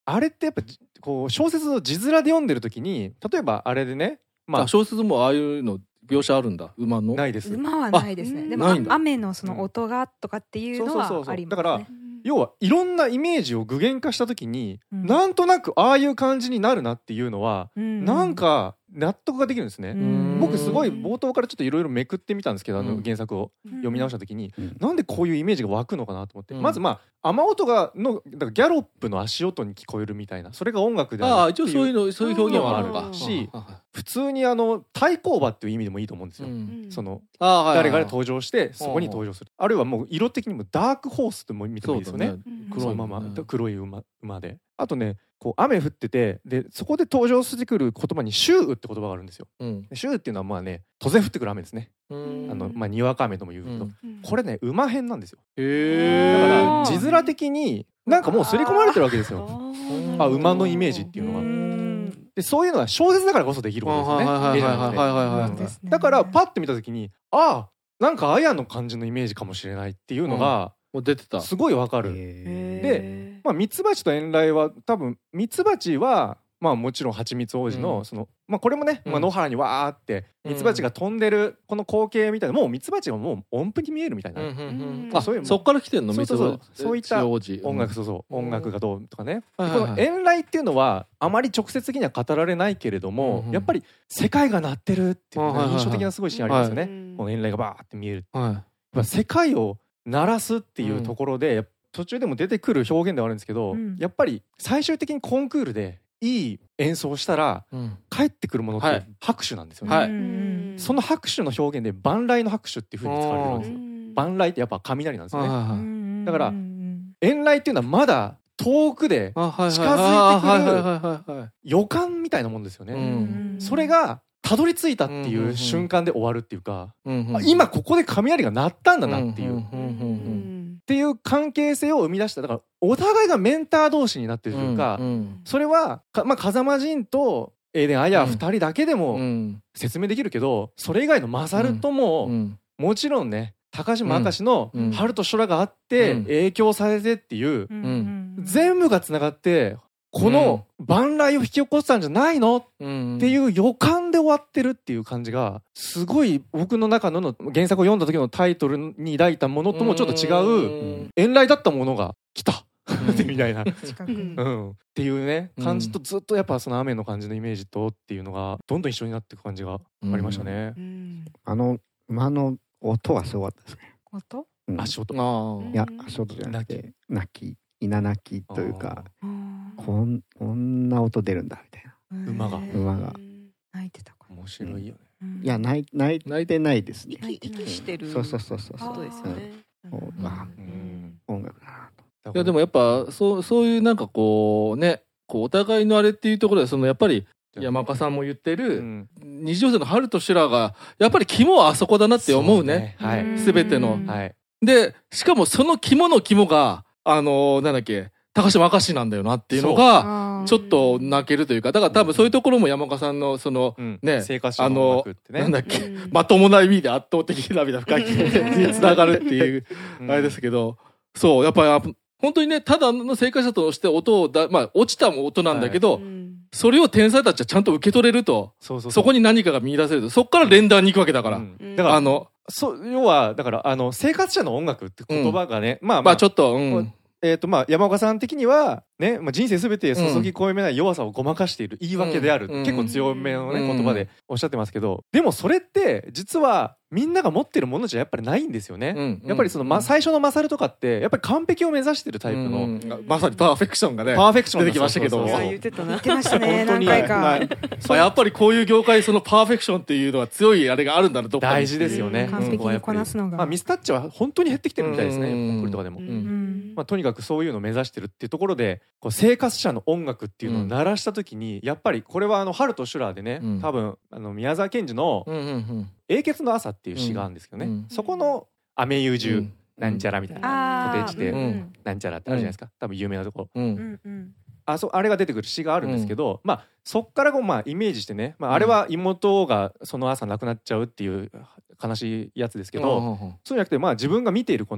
あれってやっぱこう小説の字面で読んでる時に例えばあれでね、 小説もああいうの描写あるんだ。馬のないです。 馬はないですね。でも雨のその音がとかっていうのはありますね。だから要はいろんなイメージを具現化した時に、なんとなくああいう感じになるなっていうのは、なんか納得ができるんですね。僕すごい冒頭からちょっといろいろめくってみたんですけど、原作を読み直した時に、なんでこういうイメージが湧くのかなと思って、まず雨音がだからギャロップの足音に聞こえるみたいな、それが音楽であるっていう。 一応そういう表現はあるかし、普通に対抗馬っていう意味でもいいと思うんですよ。その誰が登場してそこに登場する、あるいはもう色的にもダークホースっても見てもいいですよね。黒いまま黒い馬で、あとねこう雨降ってて、でそこで登場してくる言葉にシューって言葉があるんですよ。シューっていうのはまあね突然降ってくる雨ですね。にわか雨とも言うけど、これね馬編なんですよ。だから字面的になんかもう刷り込まれてるわけですよ。馬のイメージっていうのは。でそういうのは小説だからこそできることですね。だからパッと見た時になんか綾の感じのイメージかもしれないっていうのが出てた。 すごいわかる。でミツバチと遠雷は多分ミツバチはもちろん蜂蜜王子のそのこれもね野原にわーってミツバチが飛んでるこの光景みたいな、もうミツバチがもう音符に見えるみたいな、 そっから来てんの。 そういった音楽、音楽がどうとかね。この遠雷っていうのはあまり直接的には語られないけれども、やっぱり世界が鳴ってるっていう印象的なすごいシーンありますよね。この遠雷がバーって見える。世界を鳴らすっていうところで途中でも出てくる表現ではあるんですけど、やっぱり最終的にコンクールでいい演奏をしたら返ってくるものって拍手なんですよね。その拍手の表現で万雷の拍手っていう風に使われてるんですよ。万雷ってやっぱ雷なんですよね。だから遠雷っていうのはまだ遠くで近づいてくる予感みたいなもんですよね。それがたどり着いたっていう瞬間で終わるっていうか、今ここで雷が鳴ったんだなっていうっていう関係性を生み出した。だからお互いがメンター同士になってるというか、それは風間仁とエーデン・アヤ2人だけでも説明できるけど、それ以外のマサルとももちろんね高島明石の春と修羅があって影響されてっていう全部がつながってこの万雷を引き起こしたんじゃないのっていう予感で終わってるっていう感じがすごい僕の中の原作を読んだ時のタイトルに抱いたものともちょっと違う遠雷だったものが来たみたいなっていうね感じと、ずっとやっぱその雨の感じのイメージとっていうのがどんどん一緒になっていく感じがありましたね。 馬の音はすごかったですね。 音？ 足音？ いや足音じゃなくて鳴き、稲鳴きというか、こんな音出るんだみたいな。 馬が泣いてたか。 面白いよね。 いや泣いてないですね。 息してる。 そうそうですよね。 音楽だなと。 いやでもやっぱそういうなんかこうね、こうお互いのあれっていうところでそのやっぱり山岡さんも言ってる二次情勢の春と修羅がやっぱり肝はあそこだなって思うね。全ての。でしかもその肝の肝がなんだっけ高島明石なんだよなっていうのがちょっと泣けるというか、だから多分そういうところも山岡さんのそのねなんだっけまともな意味で圧倒的な涙深きにつながるっていうあれですけど、そうやっぱり本当にねただの生活者として音を落ちた音なんだけど、それを天才たちはちゃんと受け取れると、そこに何かが見出せると、そこから連弾に行くわけだから、 だから要はだから生活者の音楽って言葉がね、 ちょっと山岡さん的にはね、人生すべて注ぎ込めない弱さをごまかしている言い訳である、結構強めのね言葉でおっしゃってますけど、でもそれって実はみんなが持ってるものじゃやっぱりないんですよね。やっぱりその最初のマサルとかってやっぱり完璧を目指してるタイプの、 まさにパーフェクションがね出てきましたけど、 言ってましたね何回か。 やっぱりこういう業界そのパーフェクションっていうのは強いあれがあるんだな。 大事ですよね。 完璧にこなすのが。 ミスタッチは本当に減ってきてるみたいですね。コンクールとかでも。とにかくそういうのを目指してるっていうところで、生活者の音楽っていうのを鳴らした時にやっぱりこれは春と修羅でね、多分宮沢賢治の英傑の朝っていう詩があるんですけどね、そこの雨優柔なんちゃらみたいなポテチでなんちゃらってあるじゃないですか、多分有名なところ、あれが出てくる詩があるんですけど、そっからイメージしてね、あれは妹がその朝亡くなっちゃうっていう悲しいやつですけど、そうじゃなくて自分が見ているこの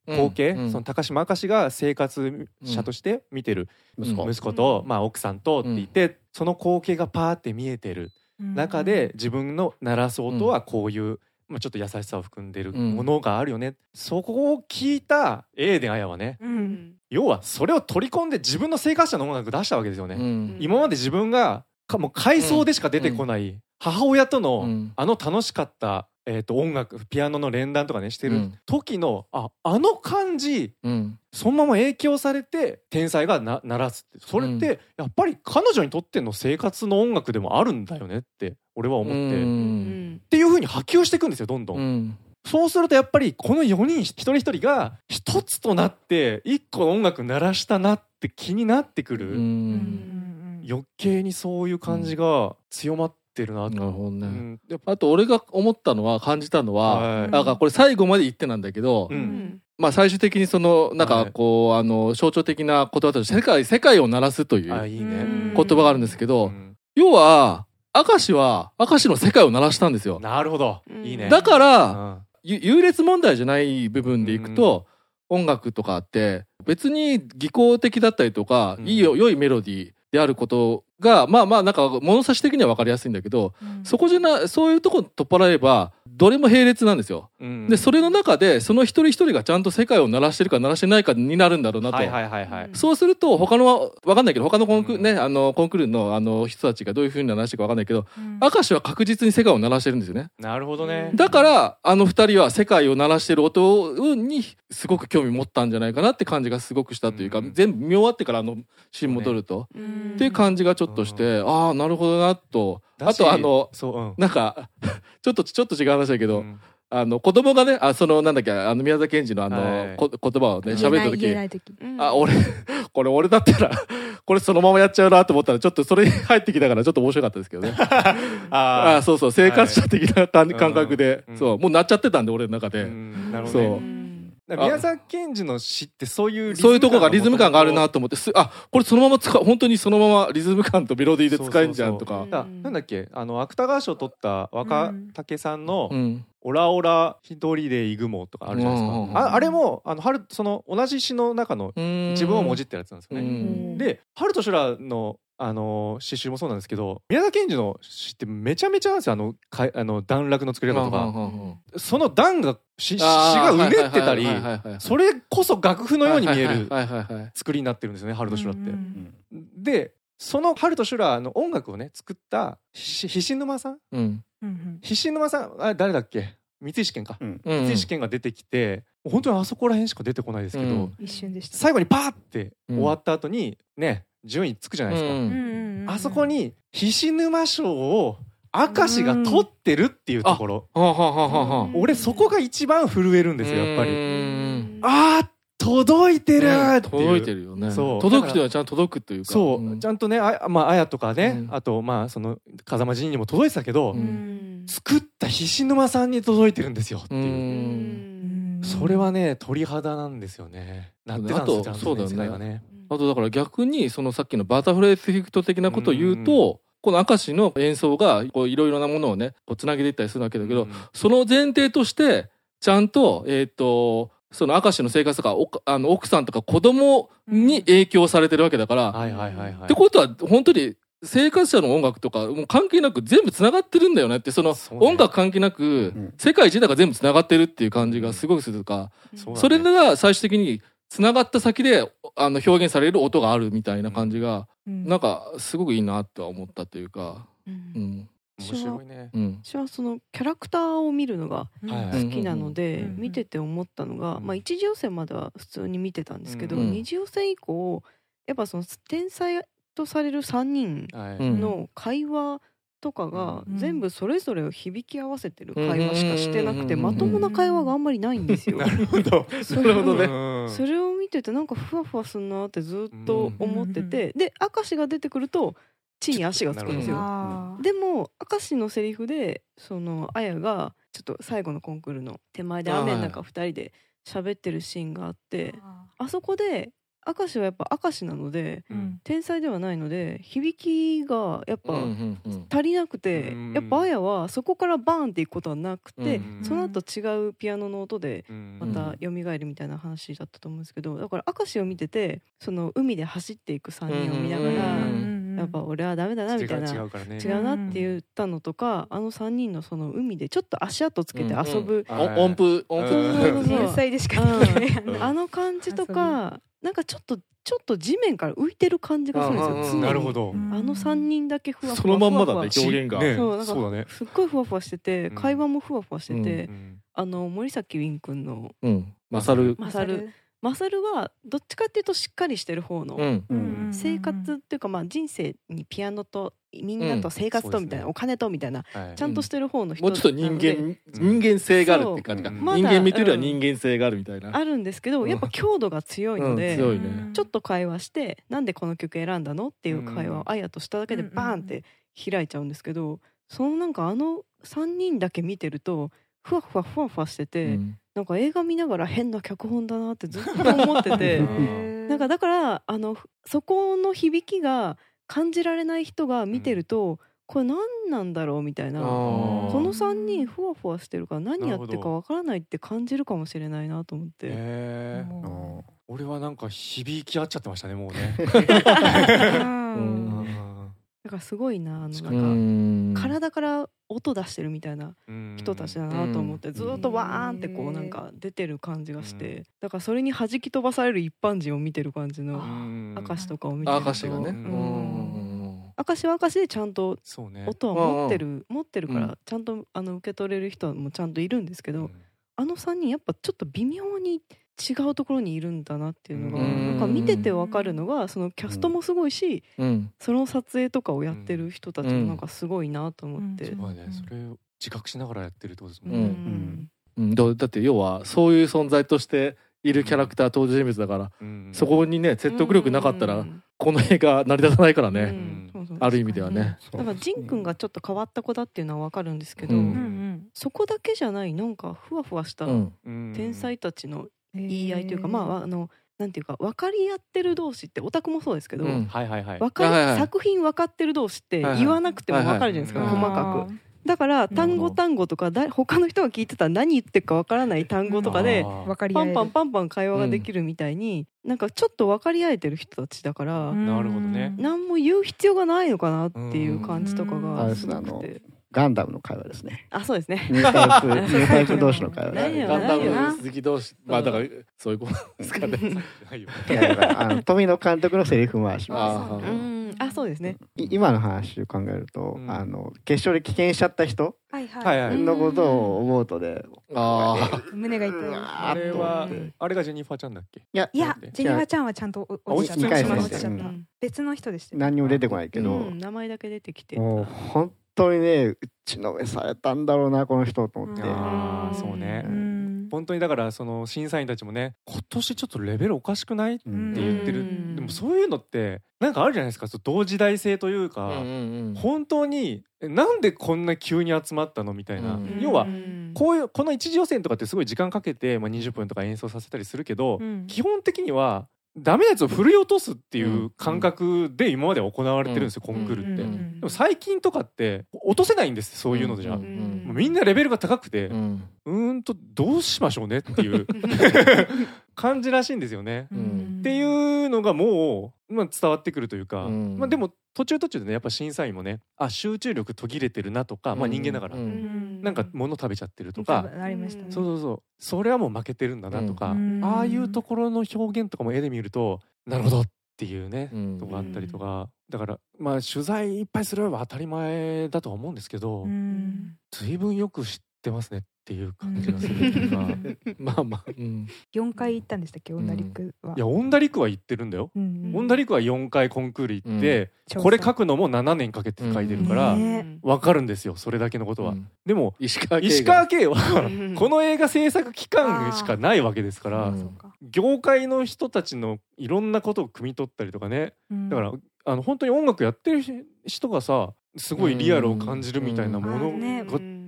光景、その高島明が生活者として見てる息子と、奥さんとって言って、その光景がパーって見えてる中で、自分の鳴らす音はこういう、ちょっと優しさを含んでるものがあるよね、そこを聞いたエーデン綾はね、要はそれを取り込んで自分の生活者の音楽出したわけですよね。今まで自分がもう回想でしか出てこない母親との楽しかった音楽ピアノの連弾とかねしてる時のあの感じ、そのまま影響されて天才が鳴らすって、それってやっぱり彼女にとっての生活の音楽でもあるんだよねって俺は思って、っていう風に波及していくんですよ、どんどん。そうするとやっぱりこの4人一人一人が一つとなって一個の音楽鳴らしたなって気になってくる、余計にそういう感じが強まってるなと。 なるほどね。あと俺が思ったのは感じたのは、なんかこれ最後まで言ってなんだけど、最終的にそのなんかこう象徴的な言葉として世界を鳴らすという言葉があるんですけど、要は明石の世界を鳴らしたんですよ。 なるほど、いいね。 だから優劣問題じゃない部分でいくと、音楽とかって別に技巧的だったりとか、良いメロディーであることがなんか物差し的には分かりやすいんだけど、そういうとこ取っ払えばどれも並列なんですよ。でそれの中でその一人一人がちゃんと世界を鳴らしてるか鳴らしてないかになるんだろうなと。そうすると他の分かんないけど他のコンクールの人たちがどういう風に鳴らしてるか分かんないけど、明石は確実に世界を鳴らしてるんですよね。 なるほどね。 だから二人は世界を鳴らしてる音にすごく興味持ったんじゃないかなって感じがすごくしたというか、全部見終わってからシーン戻るとっていう感じがちょっとして、ああなるほどなと。あとなんかちょっと違う話だけど、子供がねなんだっけ宮崎賢治の言葉をね喋った時、俺だったらこれそのままやっちゃうなと思ったら、ちょっとそれ入ってきたからちょっと面白かったですけどね。そう生活者的な感覚で、もうなっちゃってたんで俺の中で。 宮崎賢治の詩ってそういうとこがリズム感があるなと思って、これそのまま本当にそのままリズム感とメロディーで使えんじゃんとか。 なんだっけ芥川賞を取った若竹さんの「オラオラ一人で行ぐも」とかあるじゃないですか。あれもその同じ詩の中の自分をもじってるやつなんですよね。で春と修羅の詩集もそうなんですけど、宮崎賢治の詩ってめちゃめちゃなんですよ。段落の作り方とか、その段が詩がうねってたり、それこそ楽譜のように見える作りになってるんですよね、春と修羅って。でその春と修羅の音楽をね作った菱沼さん、菱沼さん誰だっけ、三石健か、三石健が出てきて、本当にあそこら辺しか出てこないですけど、 一瞬でした。 最後にパーって終わった後にね順位つくじゃないですか。あそこに菱沼賞を明石が取ってるっていうところ、俺そこが一番震えるんですよ、やっぱり。届いてるっていう。 届いてるよね。届く人はちゃんと届くというか。 ちゃんとね、綾とかね、あとその風間仁にも届いてたけど、作った菱沼さんに届いてるんですよっていう。それはね鳥肌なんですよね。なってたんですよ、ちゃんとね、世界がね。 あとだから逆にそのさっきのバタフライエフェクト的なことを言うと、この明石の演奏がいろいろなものをねつなげていったりするわけだけど、その前提としてちゃんとその明石の生活とか奥さんとか子供に影響されてるわけだから、ってことは本当に生活者の音楽とかもう関係なく全部つながってるんだよねって、その音楽関係なく世界自体が全部つながってるっていう感じがすごくするとか、それが最終的につながった先で表現される音があるみたいな感じが、なんかすごくいいなとは思ったというか。 面白いね。 私はそのキャラクターを見るのが好きなので、見てて思ったのが、一次予選までは普通に見てたんですけど、二次予選以降やっぱその天才とされる3人の会話とかが全部それぞれを響き合わせてる会話しかしてなくて、まともな会話があんまりないんですよ。 なるほどね。 それを見ててなんかふわふわすんなってずっと思ってて、で明石が出てくると地に足がつくんですよ。でも明石のセリフでその綾がちょっと最後のコンクールの手前で雨の中2人で喋ってるシーンがあって、あそこで明石はやっぱ明石なので、天才ではないので響きがやっぱ足りなくて、やっぱ綾はそこからバーンっていくことはなくて、その後違うピアノの音でまた蘇るみたいな話だったと思うんですけど、だから明石を見ててその海で走っていく3人を見ながら、やっぱ俺はダメだなみたいな、違うなって言ったのとか、あの3人のその海でちょっと足跡つけて遊ぶ音符天才でしかできないあの感じとか、なんかちょっと地面から浮いてる感じがするんですよ。 なるほど。 あの3人だけふわふわそのまんまだね、表現が。 そうだね。すっごいふわふわしてて、会話もふわふわしてて、森崎ウィン君のマサルはどっちかっていうとしっかりしてる方の生活っていうか、まあ人生にピアノとみんなと生活とみたいな、お金とみたいなちゃんとしてる方の人、 もうちょっと人間性があるっていう感じか、人間見てるは人間性があるみたいな、 あるんですけど、やっぱ強度が強いので、ちょっと会話してなんでこの曲選んだのっていう会話をあやとしただけでバーンって開いちゃうんですけど、そのなんかあの3人だけ見てるとふわふわしてて、なんか映画見ながら変な脚本だなってずっと思っててなんかだからそこの響きが感じられない人が見てると、これ何なんだろうみたいな、この3人ふわふわしてるから何やってるかわからないって感じるかもしれないなと思って。 俺はなんか響き合っちゃってましたね、もうね。 だからすごいな、なんか体から音出してるみたいな人たちだなと思って、ずっとワーンってこうなんか出てる感じがして、だからそれに弾き飛ばされる一般人を見てる感じの明石とかを見てると、 明石がね、 明石は明石でちゃんと音は持ってるからちゃんと受け取れる人もちゃんといるんですけど、あの3人やっぱちょっと微妙に違うところにいるんだなっていうのがなんか見ててわかるのが、そのキャストもすごいし、その撮影とかをやってる人たちもなんかすごいなと思って、 それを自覚しながらやってるってことですもんね。 だって要はそういう存在としているキャラクター、登場人物だから、そこにね説得力なかったらこの映画成り立たないからね、ある意味ではね。 だからジン君がちょっと変わった子だっていうのはわかるんですけど、そこだけじゃないなんかふわふわした天才たちの言い合いというか、まあなんていうか分かり合ってる同士ってオタクもそうですけど、作品分かってる同士って言わなくても分かるじゃないですか、細かく。だから単語とか他の人が聞いてたら何言ってるか分からない単語とかでパンパン会話ができるみたいに、なんかちょっと分かり合えてる人たちだから、 なるほどね、 何も言う必要がないのかなっていう感じとかがすごくて。 ガンダムの会話ですね。 あ、そうですね。 ニュータイプ同士の会話。 ガンダム好き同士、まあだからそういうことですかね。 富野監督のセリフ回します。 あ、そうですね。 今の話を考えると、決勝で棄権しちゃった人のことを思うとね、 胸が痛い。 あれがジェニファーちゃんだっけ？ いやジェニファーちゃんはちゃんと落ちちゃった。別の人でした。 何にも出てこないけど、 名前だけ出てきて。 本当にね、打ちのめされたんだろうなこの人と思って。 そうね。本当にだからその審査員たちもね、今年ちょっとレベルおかしくないって言ってる。でもそういうのってなんかあるじゃないですか、同時代性というか、本当になんでこんな急に集まったのみたいな。要はこの一次予選とかってすごい時間かけて、20分とか演奏させたりするけど、基本的にはダメなやつを振り落とすっていう感覚で今まで行われてるんですよ、コンクールって。でも最近とかって落とせないんです、そういうのじゃ。もうみんなレベルが高くて、どうしましょうねっていう感じらしいんですよね。っていうのがもう、伝わってくるというか、でも途中でねやっぱ審査員もね、集中力途切れてるなとか、人間だからなんか物食べちゃってるとか、それはもう負けてるんだなとか、ああいうところの表現とかも絵で見るとなるほどっていうねとかあったりとか、だから取材いっぱいするのは当たり前だとは思うんですけど、随分よく知ってますねっていう感じがするというか 4回行ったんでしたっけ、オンダリクは。 いや、オンダリクは行ってるんだよ。オンダリクは4回コンクール行って、これ書くのも7年かけて書いてるから分かるんですよ、それだけのことは。でも石川圭はこの映画制作期間しかないわけですから、業界の人たちのいろんなことを汲み取ったりとかね、だから本当に音楽やってる人がさ、すごいリアルを感じるみたいなものが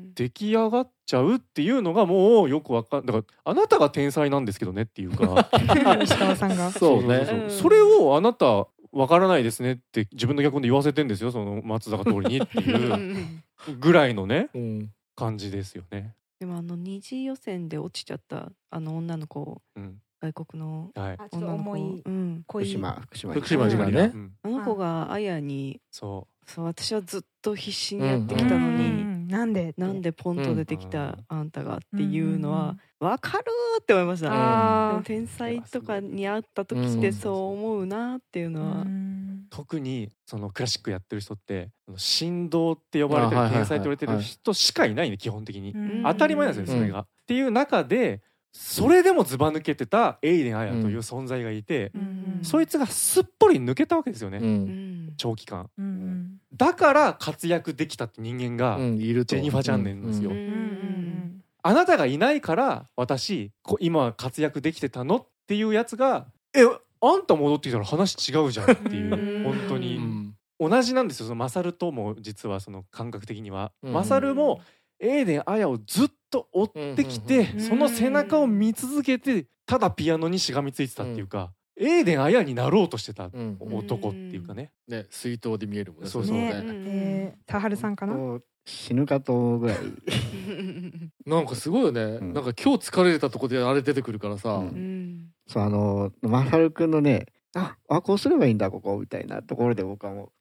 出来上がっちゃうっていうのがもうよくわかんだからあなたが天才なんですけどねっていうか石川さんがそうね、 それをあなたわからないですねって自分の脚本で言わせてんですよ、その松坂桃李にっていうぐらいのね、感じですよね。 でも二次予選で落ちちゃった女の子、外国の女の子、 福島がね、 あの子があやにそう私はずっと必死にやってきたのに、なんでポンと出てきたあんたがっていうのは分かるって思いました。でも天才とかに会った時ってそう思うなっていうのは、 特にそのクラシックやってる人って神童って呼ばれてる天才と言われてる人しかいないね、基本的に当たり前なんですよそれが。っていう中でそれでもずば抜けてたエイデン・アヤという存在がいて、そいつがすっぽり抜けたわけですよね、長期間。だから活躍できたって人間がジェニファー・チャンネルなんですよ。あなたがいないから私今活躍できてたのっていうやつがあんた戻ってきたら話違うじゃんっていう本当に同じなんですよ。そのマサルとも実はその感覚的にはマサルもエイデン・アヤをずっと追ってきて、その背中を見続けてただピアノにしがみついてたっていうか、エイデン・アヤになろうとしてた男っていうかね、 水筒で見えるもんね。 そうそうね。 田春さんかな、 死ぬかと思うぐらいなんかすごいよね、なんか今日疲れたとこであれ出てくるからさ、 そうマサルくんのね、こうすればいいんだここみたいなところで僕はもう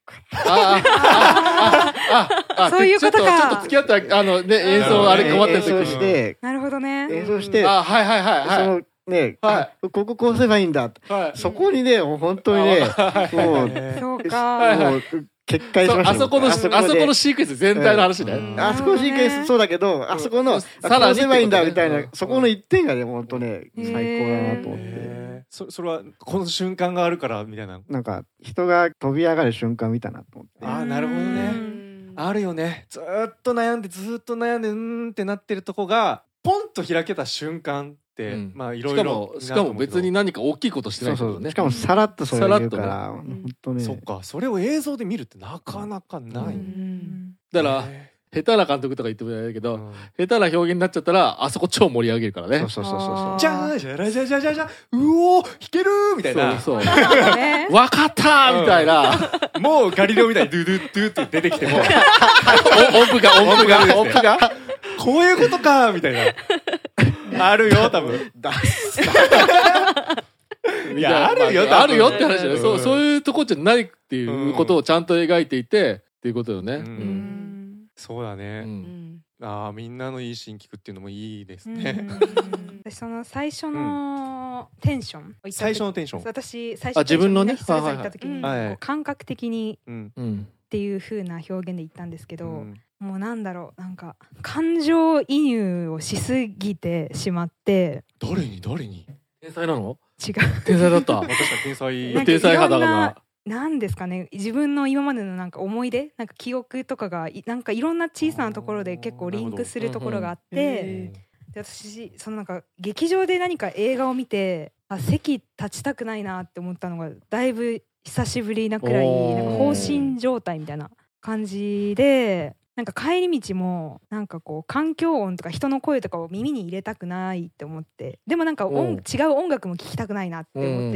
そういうことか。 ちょっと付き合った演奏あれ困ってる時になるほどね、 演奏してそのね、ここうすればいいんだ、そこにねもう本当にねもうそうかもう決壊しました。 あそこのシークエンス全体の話ね。 あそこのシークエンスそうだけど、あそこのさらにすればいいんだみたいな、そこの一点がね本当ね最高だなと思って。 それはこの瞬間があるからみたいな、 なんか人が飛び上がる瞬間見たなと思って。 なるほどね。あるよね。ずっと悩んでってなってるとこがポンと開けた瞬間って、まあいろいろしかも別に何か大きいことしてないからね。 しかもさらっとそれ言うから本当ね。 そっか、それを映像で見るってなかなかない。 だから下手な監督とか言ってもないけど、下手な表現になっちゃったらあそこ超盛り上げるからね。 そうじゃあじゃらじゃじゃじゃじゃうおー弾けるみたいな、 そうわかったみたいな、 もうガリレオみたいにドゥドゥドゥって出てきても音符がこういうことかみたいなあるよ多分。いやあるよって話だよ。そういうとこじゃないっていうことをちゃんと描いていてっていうことよね。そうだね。みんなのいいシーン聞くっていうのもいいですね。 その最初のテンション、私最初自分のね久々行った時に感覚的にっていう風な表現で言ったんですけど、もうなんだろう、なんか感情移入をしすぎてしまって。 誰に天才なの？ 違う、 天才だった。 私は天才肌がなんですかね、自分の今までのなんか思い出、なんか記憶とかがなんかいろんな小さなところで結構リンクするところがあって、で私そのなんか劇場で何か映画を見て席立ちたくないなって思ったのがだいぶ久しぶりなくらい、なんか放心状態みたいな感じで、なんか帰り道もなんかこう環境音とか人の声とかを耳に入れたくないって思って、でもなんか違う音楽も聴きたくないなって思って、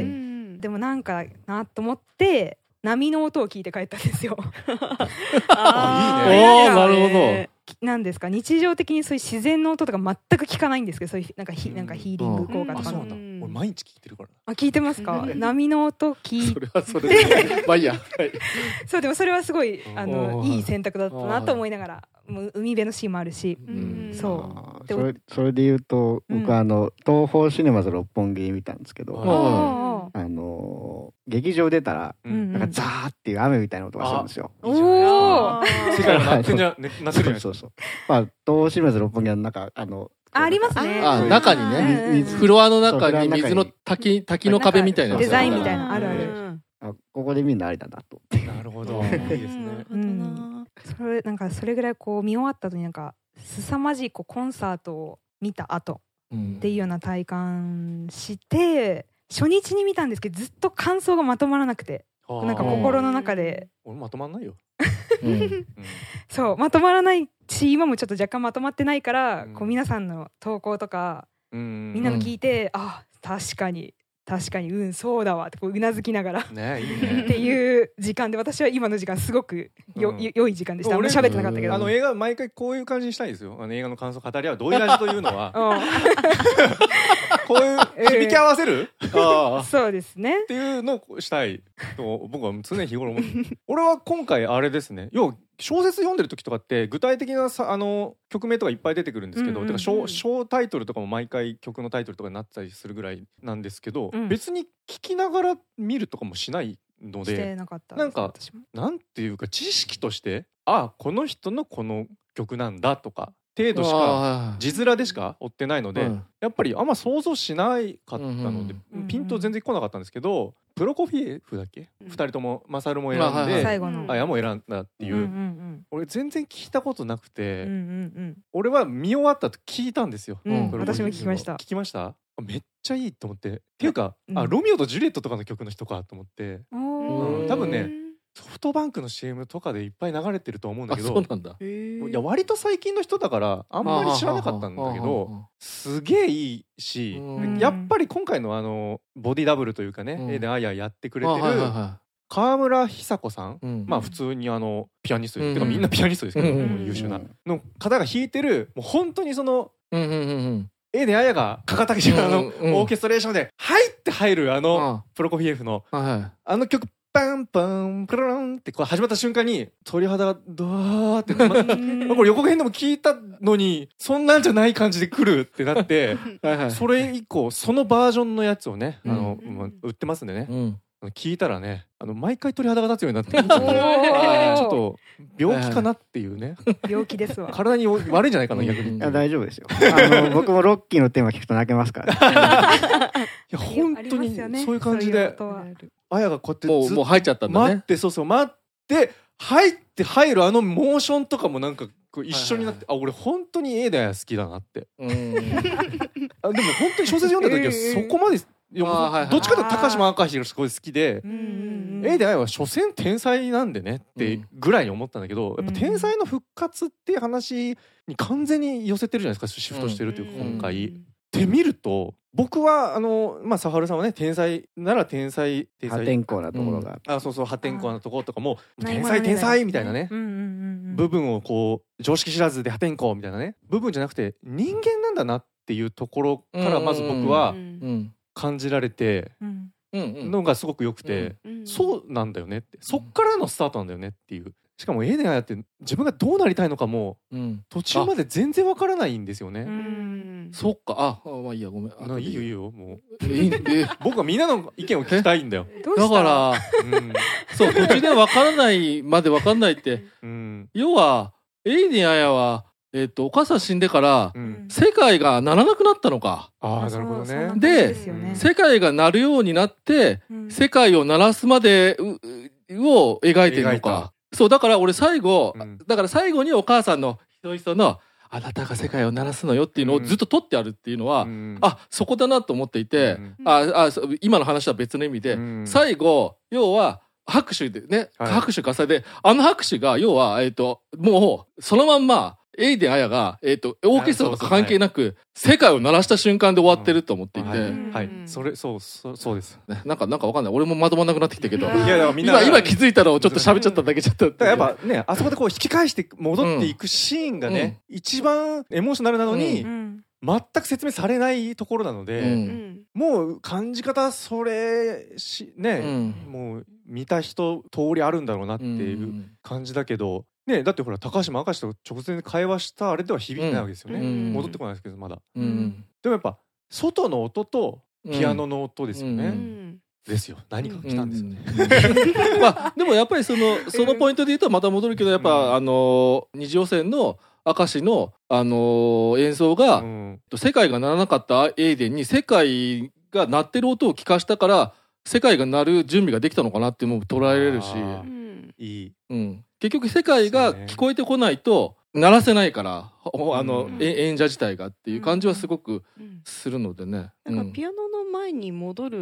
でもなんかなと思って波の音を聞いて帰ったんですよ。 いいね。なるほど。 なんですか、日常的にそういう自然の音とか全く聞かないんですけど、そういうなんかヒーリング効果とかの。 俺毎日聞いてるから。 聞いてますか？波の音聞いて。 それはそれで。まあいいや。 そう、でもそれはすごいいい選択だったなと思いながら、海辺のシーンもあるし、そう。 それで言うと僕東宝シネマズ六本木見たんですけど、劇場出たらなんかザーっていう雨みたいな音がするんですよ。 世界のなってるじゃない。 そう。まあ東宝シネマズ六本木はなんかありますね。 中にね、フロアの中に水の滝の壁みたいなデザインみたいなあるある。 ここで見るのありだなと。 なるほど。いいですね。 なんかそれぐらいこう見終わった後になんか凄まじいコンサートを見た後っていうような体感して、初日に見たんですけどずっと感想がまとまらなくて、なんか心の中で俺まとまんないよ。 そうまとまらない今もちょっと若干まとまってないから、こう皆さんの投稿とか、みんなの聞いて、確かにそうだわってこううなずきながらね、いいねっていう時間で、私は今の時間すごく良い時間でした。あんま喋ってなかったけど、 映画毎回こういう感じにしたいですよ。映画の感想語り合うどういうラジというのはこういう響き合わせる、 そうですねっていうのをしたいと僕は常日頃思って俺は今回あれですね、要は小説読んでる時とかって具体的な曲名とかいっぱい出てくるんですけど、小タイトルとかも毎回曲のタイトルとかになったりするぐらいなんですけど、別に聞きながら見るとかもしないので、なんかなんていうか知識としてこの人のこの曲なんだとか程度しか字面でしか追ってないので、やっぱりあんま想像しないかったので、ピンと全然来なかったんですけど、プロコフィエフだっけ、2人ともマサルも選んで綾も選んだっていう、俺全然聞いたことなくて、俺は見終わったと聞いたんですよ。 私も聞きました。 聞きました。めっちゃいいと思って、っていうかロミオとジュリエットとかの曲の人かと思って、多分ねソフトバンクの CM とかでいっぱい流れてると思うんだけど、 そうなんだ。 いや割と最近の人だからあんまり知らなかったんだけど、すげえいいし、やっぱり今回のボディダブルというかね、エーデン・アヤやってくれてる川村久子さん、まあ普通にピアニストです、てかみんなピアニストですけど、優秀なの方が弾いてる、もう本当にエーデン・アヤがかかたけしオーケストレーションで入って入るプロコフィエフの曲パンパンプロロンってこう始まった瞬間に鳥肌がドワーってこれ予告編でも聞いたのにそんなんじゃない感じで来るってなってそれ以降そのバージョンのやつをね売ってますんでね、聞いたらね毎回鳥肌が立つようになってちょっと病気かなっていうね病気ですわ。 体に悪いんじゃないかな逆に。 いや大丈夫ですよ。僕もロッキーのテーマ聞くと泣けますから。 いや本当にそういう感じであやがこうやってもう入っちゃったんだね。 待って入って入るモーションとかもなんか一緒になって、俺本当にエーデン好きだなって。でも本当に小説読んだ時はそこまでどっちかというと高島明がすごい好きで、エーデンは所詮天才なんでねってぐらいに思ったんだけど、やっぱ天才の復活っていう話に完全に寄せてるじゃないですか、シフトしてるというか今回。って見ると僕はサハルさんはね天才なら天才破天荒なところがそう破天荒なところとかも天才みたいなね部分をこう常識知らずで破天荒みたいなね部分じゃなくて人間なんだなっていうところからまず僕は感じられてのがすごく良くて、そうなんだよねって、そっからのスタートなんだよねっていう。しかもエーデンアヤって自分がどうなりたいのかも途中まで全然わからないんですよね。 そっか。まあいいや、ごめん。 いいよもう僕はみんなの意見を聞きたいんだよ。 だからそう途中でわからないまでわかんないって要はエーデンアヤはお母さん死んでから世界が鳴らなくなったのか。 なるほどね。 で世界が鳴るようになって世界を鳴らすまでを描いてるのか。そうだから俺最後にお母さんのひそのあなたが世界を鳴らすのよっていうのをずっと取ってあるっていうのは、そこだなと思っていて、今の話は別の意味で、最後要は拍手でね、拍手喝采で拍手が要はもうそのまんまエイデンアヤがオーケストラとか関係なく世界を鳴らした瞬間で終わってると思っていて、 そうです。 なんかわかんない。俺もまとまんなくなってきたけど、 みんな今気づいたのをちょっと喋っちゃっただけちゃった。 やっぱねあそこでこう引き返して戻っていくシーンがね一番エモーショナルなのに全く説明されないところなので、もう感じ方それもう見た人通りあるんだろうなっていう感じだけど。だってほら高島明と直前で会話したあれでは響いてないわけですよね。戻ってこないですけどまだ。でもやっぱ外の音とピアノの音ですよね。ですよ。何か来たんですよね。 でもやっぱりそのポイントで言うとまた戻るけど、やっぱ二次予選の明石の演奏が世界が鳴らなかったエイデンに世界が鳴ってる音を聞かしたから世界が鳴る準備ができたのかなっても捉えれるし。 いい。 結局世界が聞こえてこないと鳴らせないから演者自体がっていう感じはすごくするのでね。 なんかピアノの前に戻る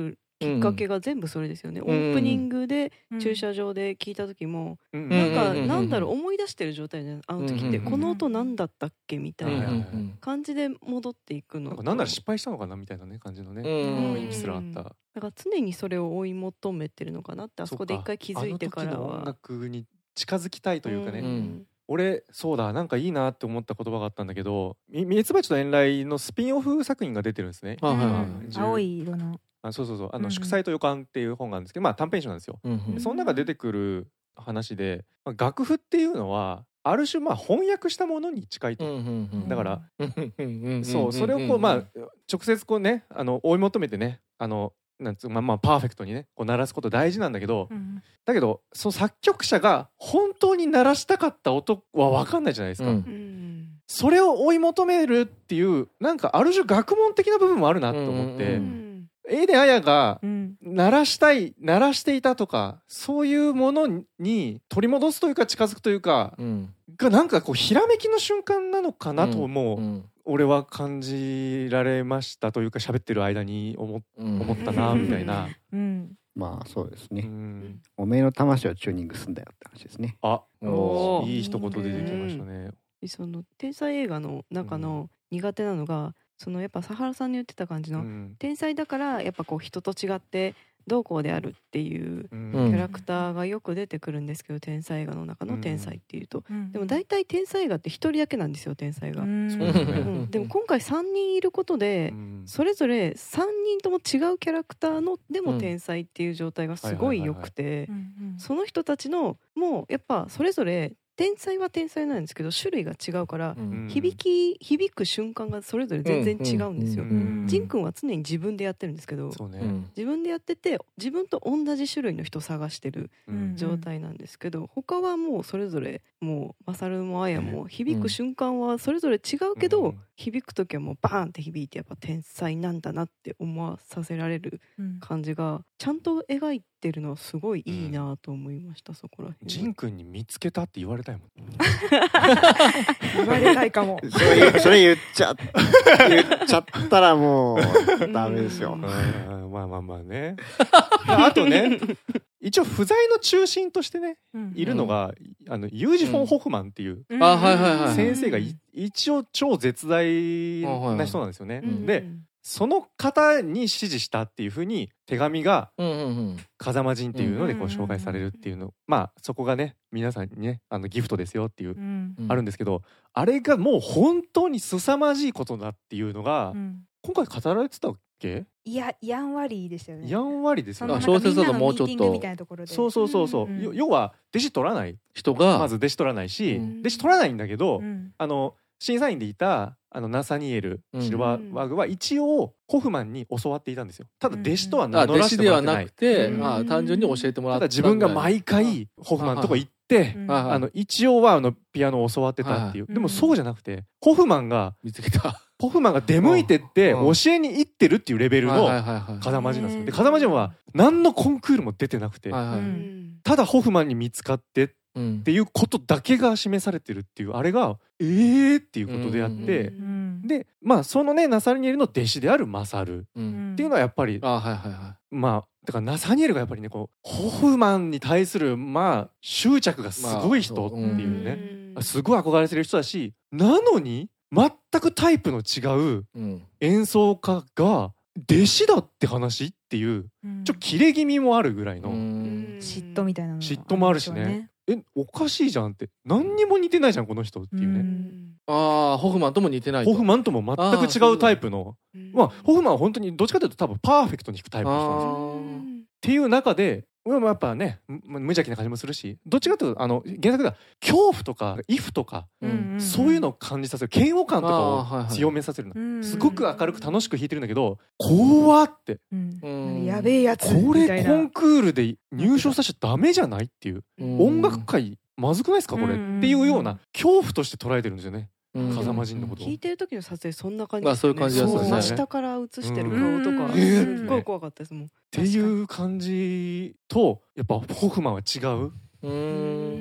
きっかけが全部それですよね。オープニングで駐車場で聞いた時も、なんだろう、思い出してる状態で、あの時ってこの音なんだったっけみたいな感じで戻っていくの。 なんなら失敗したのかなみたいなね感じのね雰囲気すらあった。だから常にそれを追い求めてるのかなって、あそこで一回気づいてからは。 あの時の音楽に近づきたいというかね。俺そうだ、なんかいいなって思った言葉があったんだけど、三つ葉と遠雷のスピンオフ作品が出てるんですね。 青い色の。 そう祝祭と予感っていう本があるんですけど、短編集なんですよ。その中出てくる話で、楽譜っていうのはある種翻訳したものに近いと。だからそれを直接追い求めてね、なんつうパーフェクトにね鳴らすこと大事なんだけど、だけどその作曲者が本当に鳴らしたかった音は分かんないじゃないですか。それを追い求めるっていうなんかある種学問的な部分もあるなと思って、エイデン・アヤが鳴らしていたとか、そういうものに取り戻すというか近づくというか、がなんかひらめきの瞬間なのかなとも俺は感じられましたというか、喋ってる間に思ったなみたいな。 まあそうですね。おめえの魂をチューニングすんだよって話ですね。 いい一言出てきましたね。 その天才映画の中の苦手なのが、そのやっぱ佐原さんに言ってた感じの、天才だからやっぱ人と違ってどうこうであるっていうキャラクターがよく出てくるんですけど、天才映画の中の天才っていうと、でも大体天才映画って一人だけなんですよ、天才が。でも今回3人いることで、それぞれ3人とも違うキャラクターのでも天才っていう状態がすごい良くて、その人たちのもうやっぱそれぞれ天才は天才なんですけど種類が違うから、響く瞬間がそれぞれ全然違うんですよ。ジンくんは常に自分でやってるんですけど、自分でやってて自分と同じ種類の人を探してる状態なんですけど、他はもうそれぞれもうマサルもアヤも響く瞬間はそれぞれ違うけど、響く時はもうバーンって響いてやっぱ天才なんだなって思わさせられる感じがちゃんと描いてるのはすごいいいなと思いました。そこら辺ジンくんに見つけたって言われたいもん。 言われたいかも。 それ言っちゃったらもうダメですよ。 まあね。あとね、一応不在の中心としてね、いるのがユージ・フォン・ホフマンっていう先生が一応超絶大な人なんですよね。でその方に指示したっていうふうに手紙が風間陣っていうので紹介されるっていうの、そこがね皆さんにねギフトですよっていうあるんですけど、あれがもう本当に凄まじいことだっていうのが今回語られてたっけ？ いや、やんわりでしたよね。 やんわりですよね。 小説だともうちょっとそう要は弟子取らない人がまず弟子取らないし、弟子取らないんだけど、審査員でいたナサニエル・シルバーバーグは一応ホフマンに教わっていたんですよ。ただ弟子とは名乗らせてもらってない。 弟子ではなくて、単純に教えてもらった。 ただ自分が毎回ホフマンのとこ行って一応はピアノを教わってたっていう。でもそうじゃなくてホフマンが見つけた。 ホフマンが出向いてって教えに行ってるっていうレベルの風間陣なんですよ。で風間陣は何のコンクールも出てなくて、ただホフマンに見つかってっていうことだけが示されてるっていう、あれがっていうことであって、でそのねナサニエルの弟子であるマサルっていうのはやっぱりだからナサニエルがやっぱりねホフマンに対する執着がすごい人っていうね、すごい憧れてる人だし、なのに全くタイプの違う演奏家が弟子だって話っていう、ちょっとキレ気味もあるぐらいの嫉妬みたいなの嫉妬もあるしね。おかしいじゃんって、何にも似てないじゃんこの人っていうね。 ホフマンとも似てない。 ホフマンとも全く違うタイプの、ホフマンは本当にどっちかというと多分パーフェクトに弾くタイプの人なんですよ。っていう中でやっぱね無邪気な感じもするし、どっちかというと原作では恐怖とか畏怖とかそういうのを感じさせる、嫌悪感とかを強めさせるの。すごく明るく楽しく弾いてるんだけど、怖って、 やべえやつこれコンクールで入賞させちゃダメじゃないっていう、音楽界まずくないですかこれっていうような恐怖として捉えてるんですよね。風間陣のこと聞いてる時の撮影そんな感じですね。 そういう感じですね。 真下から映してる顔とかすっごい怖かったですもん。 っていう感じとやっぱホフマンは違う。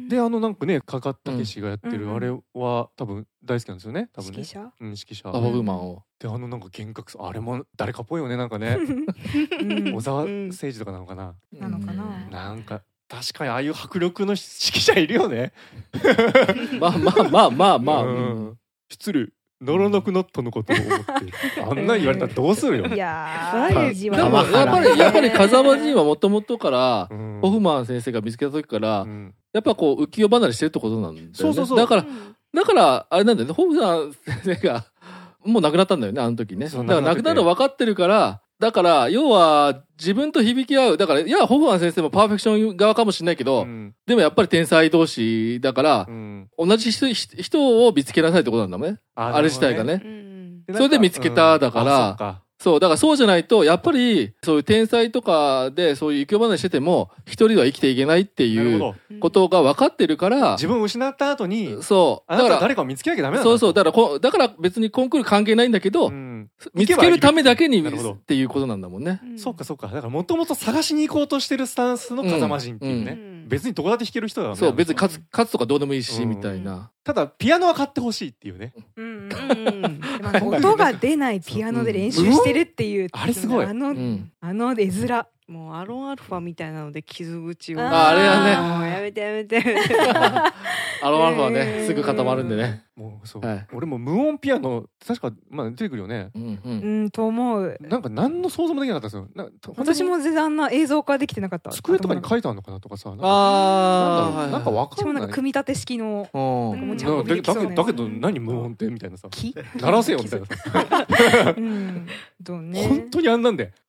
でなんかねかかったけしがやってるあれは多分大好きなんですよね多分ね。 指揮者指揮者。 アバブーマンを。 でなんか幻覚あれも誰かっぽいよねなんかね。小沢誠二とかなのかな。 なのかな。 なんか確かにああいう迫力の指揮者いるよね。 まあ。 失礼。乗らなくなったのかと思ってあんな言われたらどうするよ。 いやー意地悪。 でもやっぱり風間仁はもともとからホフマン先生が見つけた時からやっぱこう浮世離れしてるってことなんだよね。そうだからあれなんだよね、ホフマン先生がもう亡くなったんだよねあの時ね。だから亡くなるの分かってるから、だから要は自分と響き合う、だからいやホフマン先生もパーフェクション側かもしれないけど、でもやっぱり天才同士だから、同じ人を見つけなさいってことなんだもんね、あれ自体がね。それで見つけただから、そうだからそうじゃないとやっぱりそういう天才とかでそういう浮世離れしてても一人は生きていけないっていうことが分かってるから、 自分を失った後にそうだから誰かを見つけなきゃダメなんだ。 そうだから別にコンクール関係ないんだけど、見つけるためだけにっていうことなんだもんね。 そうかだからもともと探しに行こうとしてるスタンスの風間仁っていうね、別にどこだって弾ける人だよね。 そう別に勝つとかどうでもいいしみたいな。 ただピアノは買ってほしいっていうね。 音が出ないピアノで練習してるっていう、 あれすごい。 あの絵面。 もうアロンアルファみたいなので傷口を。 あれはね。 もうやめて。 アロンアルファはねすぐ固まるんでね。 もうそう。俺も無音ピアノ確か出てくるよね。 と思う。 なんか何の想像もできなかったですよ。 私も全然あんな映像化できてなかった。 机とかに書いてあるのかなとかさ。なんかわかんない。 しかもなんか組み立て式の。 だけど何無音ってみたいなさ。鳴らせよみたいなさ。本当にあんなんで。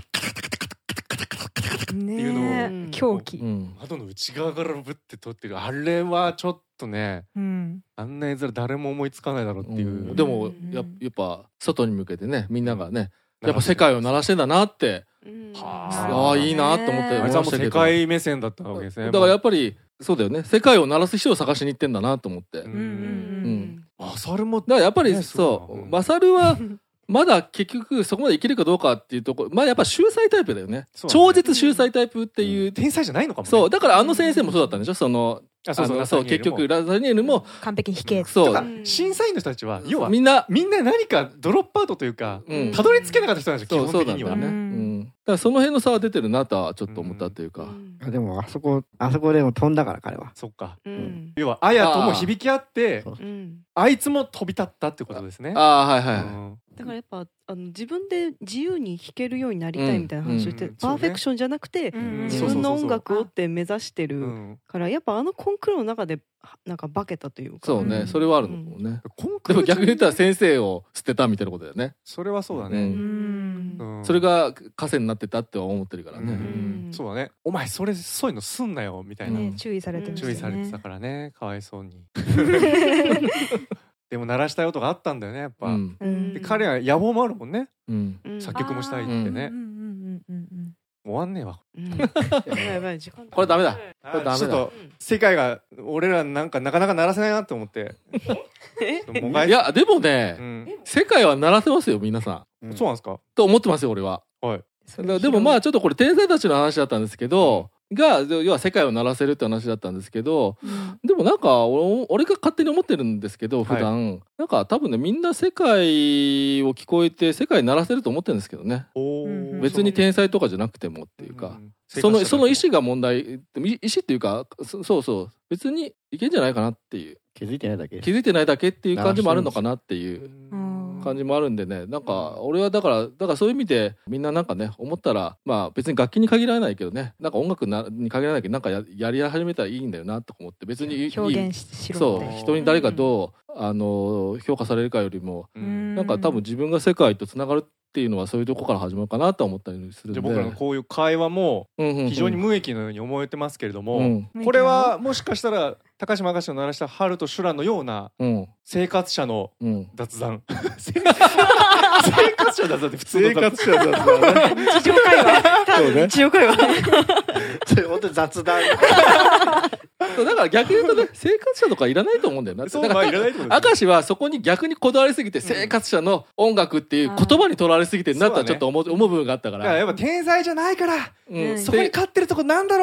っていうのを狂気、 窓の内側からぶって撮ってるあれはちょっとね、あんな絵面誰も思いつかないだろうっていう、 でもやっぱ外に向けてねみんながねやっぱ世界を鳴らしてんだなって、ああいいなと思ってあいつはもう世界目線だったわけですね。 だからやっぱりそうだよね、世界を鳴らす人を探しに行ってんだなと思って。 マサルもだからやっぱりそうマサルはまだ結局そこまでいけるかどうかっていうところ、まあやっぱ秀才タイプだよね。超絶秀才タイプっていう、 天才じゃないのかもね。 そうだからあの先生もそうだったんでしょ。そう結局ラザニエルも完璧に弾け。 そう審査員の人たちは要はみんな何かドロップアウトというかたどり着けなかった人なんですよ基本的には。だからその辺の差は出てるなとはちょっと思ったっていうか。 でもあそこでも飛んだから彼は。 そっか。要はアヤとも響き合ってあいつも飛び立ったってことですね。 だからやっぱ自分で自由に弾けるようになりたいみたいな話をして、パーフェクションじゃなくて自分の音楽をって目指してるからやっぱコンクールの中でなんか化けたというか。 そうね、それはあるのもね。でも逆に言ったら先生を捨てたみたいなことだよね。 それはそうだね。 それが枷になってたって思ってるからね。 そうだね。お前そういうのすんなよみたいな注意されてたからね、かわいそうに。でも鳴らしたい音があったんだよねやっぱ。で彼は野望もあるもんね。作曲もしたいってね。終わんねえわ。 これダメだ。 ちょっと世界が俺らなんかなかなか鳴らせないなって思って。 いやでもね、世界は鳴らせますよ皆さん。そうなんですか。 と思ってますよ俺は。でもまあちょっとこれ天才たちの話だったんですけど。要は世界を鳴らせるって話だったんですけど、でもなんか俺が勝手に思ってるんですけど普段、なんか多分ねみんな世界を聞こえて世界鳴らせると思ってるんですけどね。別に天才とかじゃなくてもっていうか、その意思が問題、意思っていうかそう別にいけんじゃないかなっていう、 気づいてないだけっていう感じもあるのかなっていう感じもあるんでね、なんか俺はだからそういう意味でみんななんかね思ったら、まあ別に楽器に限らないけどね、なんか音楽に限らないけどなんかやり始めたらいいんだよなと思って、別に表現しろそう人に誰かどう評価されるかよりも、なんか多分自分が世界とつながるっていうのはそういうとこから始まるかなと思ったりするんで、 僕らのこういう会話も非常に無益のように思えてますけれども、これはもしかしたら高島明石の鳴らした春と修羅のような生活者の雑談、生活者の雑談って普通の生活者の雑談日常会話日常会話それ本当に雑談だから逆に言うとね生活者とかいらないと思うんだよな。 そう、まあいらないと思う。 明石はそこに逆にこだわりすぎて生活者の音楽っていう言葉にとらわれすぎてるなとはちょっと思う部分があったから。 やっぱ天才じゃないから、そこに勝ってるとこなんだろうっ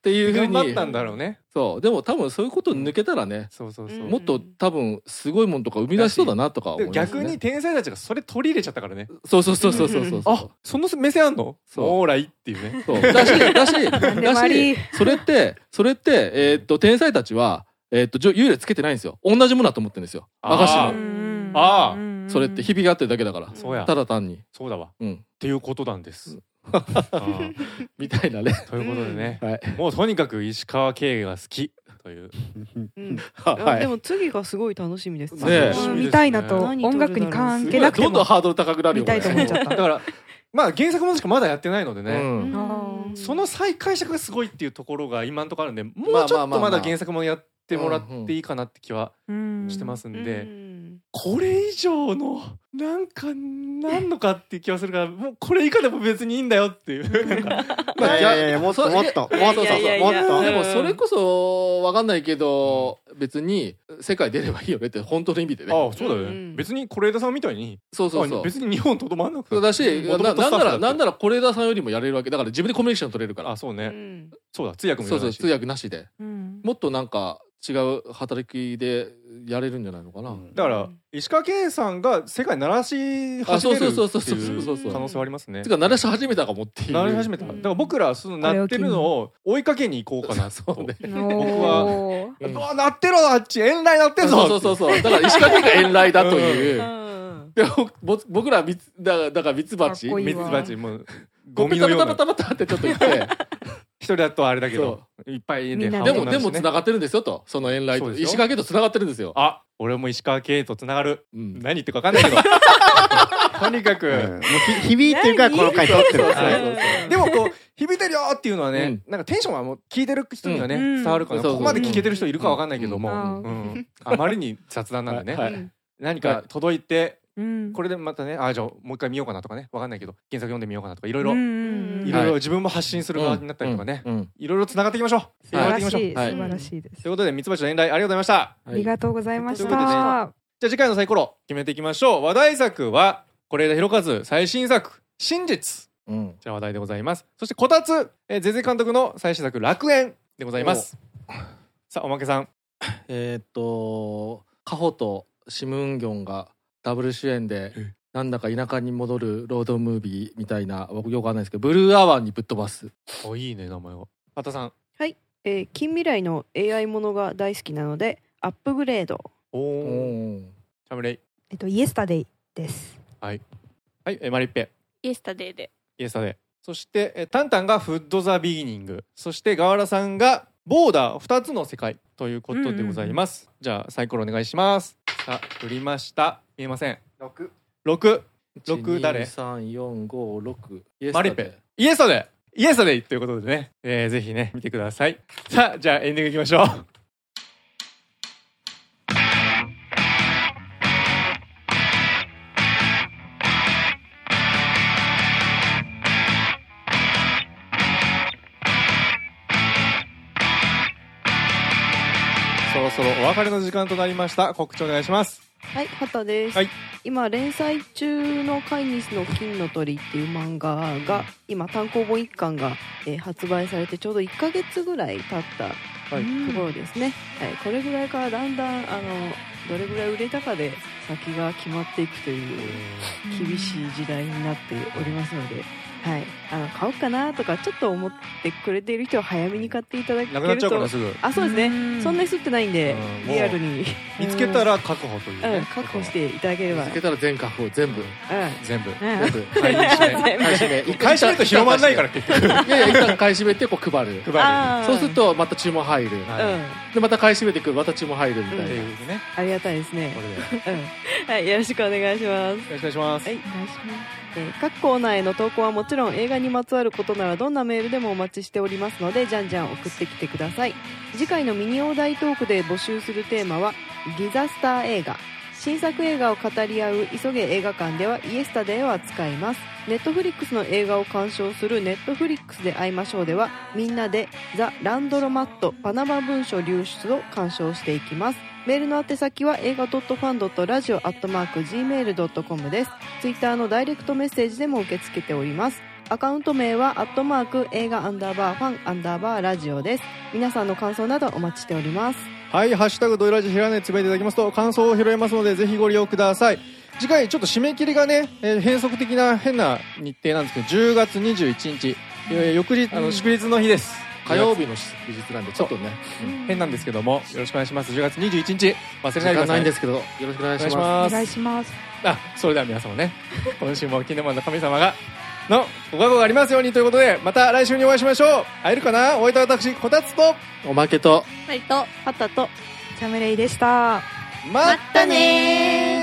っていうふうに頑張ったんだろうね。 そうでも多分そういうこと抜けたらね、もっと多分すごいもんとか生み出しそうだなとか思いますね。 逆に天才たちがそれ取り入れちゃったからね。 そうあ、 その目線あんの？オーライっていうね。 そうだしそれって天才たちは優劣つけてないんですよ。同じものだと思ってるんですよ。和菓子も。それって響き合ってるだけだから。ただ単に。 そうだわ。っていうことなんです。 みたいなね。 ということでね、もうとにかく石川慶が好きという。 でも次がすごい楽しみですね。見たいなと、音楽に関係なくてもどんどんハードル高くなるよ。 見たいと思っちゃった。 だからまあ原作ものしかまだやってないのでね、その再解釈がすごいっていうところが今のところあるんで、もうちょっとまだ原作もやってもらっていいかなって気はしてますんで、これ以上のなんかなんのかっていう気はするから、もうこれ以下でも別にいいんだよっていう。 いやもっとでもそれこそ分かんないけど、別に世界出ればいいよねって本当の意味でね。 ああそうだよね。別に是枝さんみたいに別に日本とどまんなくてだし、なんなら是枝さんよりもやれるわけだから、自分でコミュニケーション取れるから。 あそうね。そうだ、通訳もそう通訳なしで、もっとなんか違う働きでやれるんじゃないのかな。 だから石川慶さんが世界鳴らし始めるっていう可能性はありますね。 てか鳴らし始めたかもっていう。 鳴らし始めた。だから僕らその鳴ってるのを追いかけに行こうかなと。僕は鳴ってろあっち遠来鳴ってんぞ。 そうだから石川慶が遠来だという。で僕らだからミツバチもうゴミのようなバタってちょっと言って。 一人だとあれだけどいっぱいでも繋がってるんですよと、その遠来と石川慶と繋がってるんですよ。 あ、俺も石川慶と繋がる。何言ってるか分かんないけどとにかく響いてるからこの回撮ってる。 でもこう響いてるよっていうのはね、なんかテンションはもう聞いてる人にはね伝わるから、ここまで聞けてる人いるか分かんないけども、あまりに雑談なんでね、何か届いてこれでまたね、じゃあもう一回見ようかなとかね、分かんないけど原作読んでみようかなとか、いろいろ自分も発信する側になったりとかね、いろいろつながっていきましょう。 素晴らしいです。 ということでミツバチの遠来ありがとうございました。 ありがとうございました。 じゃあ次回のサイコロ決めていきましょう。話題作は是枝裕和最新作真実、じゃあ話題でございます。そしてこたつゼゼ監督の最新作楽園でございます。さあおまけさん、 カホとシム・ウンギョンがダブル主演でなんだか田舎に戻るロードムービーみたいな、僕よくわかんないですけど、ブルーアワーにぶっ飛ばす。 いいね名前は。パタさん。 はい、近未来の AI ものが大好きなのでアップグレード。 チャムレイ。 イエスタデイです。 はい、マリッペ。 イエスタデイで。 イエスタデイ。そしてタンタンがフッドザビギニング、そしてガワラさんがボーダー2つの世界ということでございます。じゃあサイコロお願いします。さあ振りました。見えません。6誰 ？1,2,3,4,5,6 マリペ。イエスタデイということでね、ぜひね見てください。さあじゃあエンディングいきましょう。そろそろお別れの時間となりました。告知お願いします。 はい、畑です。今連載中のカイニスの金の鳥っていう漫画が今単行本1巻が、発売されてちょうど1ヶ月ぐらい経ったところですね。これぐらいからだんだんどれぐらい売れたかで先が決まっていくという厳しい時代になっておりますので、はい、買おうかなとかちょっと思ってくれている人は早めに買っていただけると。 なくなっちゃうからすぐ。 そうですね。そんなに吸ってないんでリアルに見つけたら確保というね。 確保していただければ。 見つけたら全確保全部。 全部。 買い占めと広まんないから結局。 いや一旦買い占めてこう配る。そうするとまた注文入る。でまた買い占めてくる、また注文入るみたいな。 ありがたいですね。はい、よろしくお願いします。 よろしくお願いします。 はい、お願いします。各コーナーへの投稿はもちろん映画にまつわることならどんなメールでもお待ちしておりますので、じゃんじゃん送ってきてください。次回のミニオーダイトークで募集するテーマはディザスター映画。新作映画を語り合う急げ映画館ではイエスタデーを扱います。ネットフリックスの映画を鑑賞するネットフリックスで会いましょうでは、みんなでザ・ランドロマットパナマ文書流出を鑑賞していきます。メールの宛先は映画.fan.radio@gmail.com です。ツイッターのダイレクトメッセージでも受け付けております。 アカウント名は映画_ファンラジオです。皆さんの感想などお待ちしております。 はい、ハッシュタグドイラジひらがなでつぶやいていただきますと感想を拾えますのでぜひご利用ください。次回ちょっと締め切りがね、変則的な変な日程なんですけど10月21日、翌日祝日の日です。 火曜日の祝日なんでちょっとね、 変なんですけどもよろしくお願いします。10月21日忘れないでください。 時間ないんですけどよろしくお願いします。 お願いします。 それでは皆様ね今週もキネマンの神様がのご加護がありますようにということでまた来週にお会いしましょう。会えるかな。お相手は私こたつとおまけとはいとパタとチャムレイでした。 まったねー。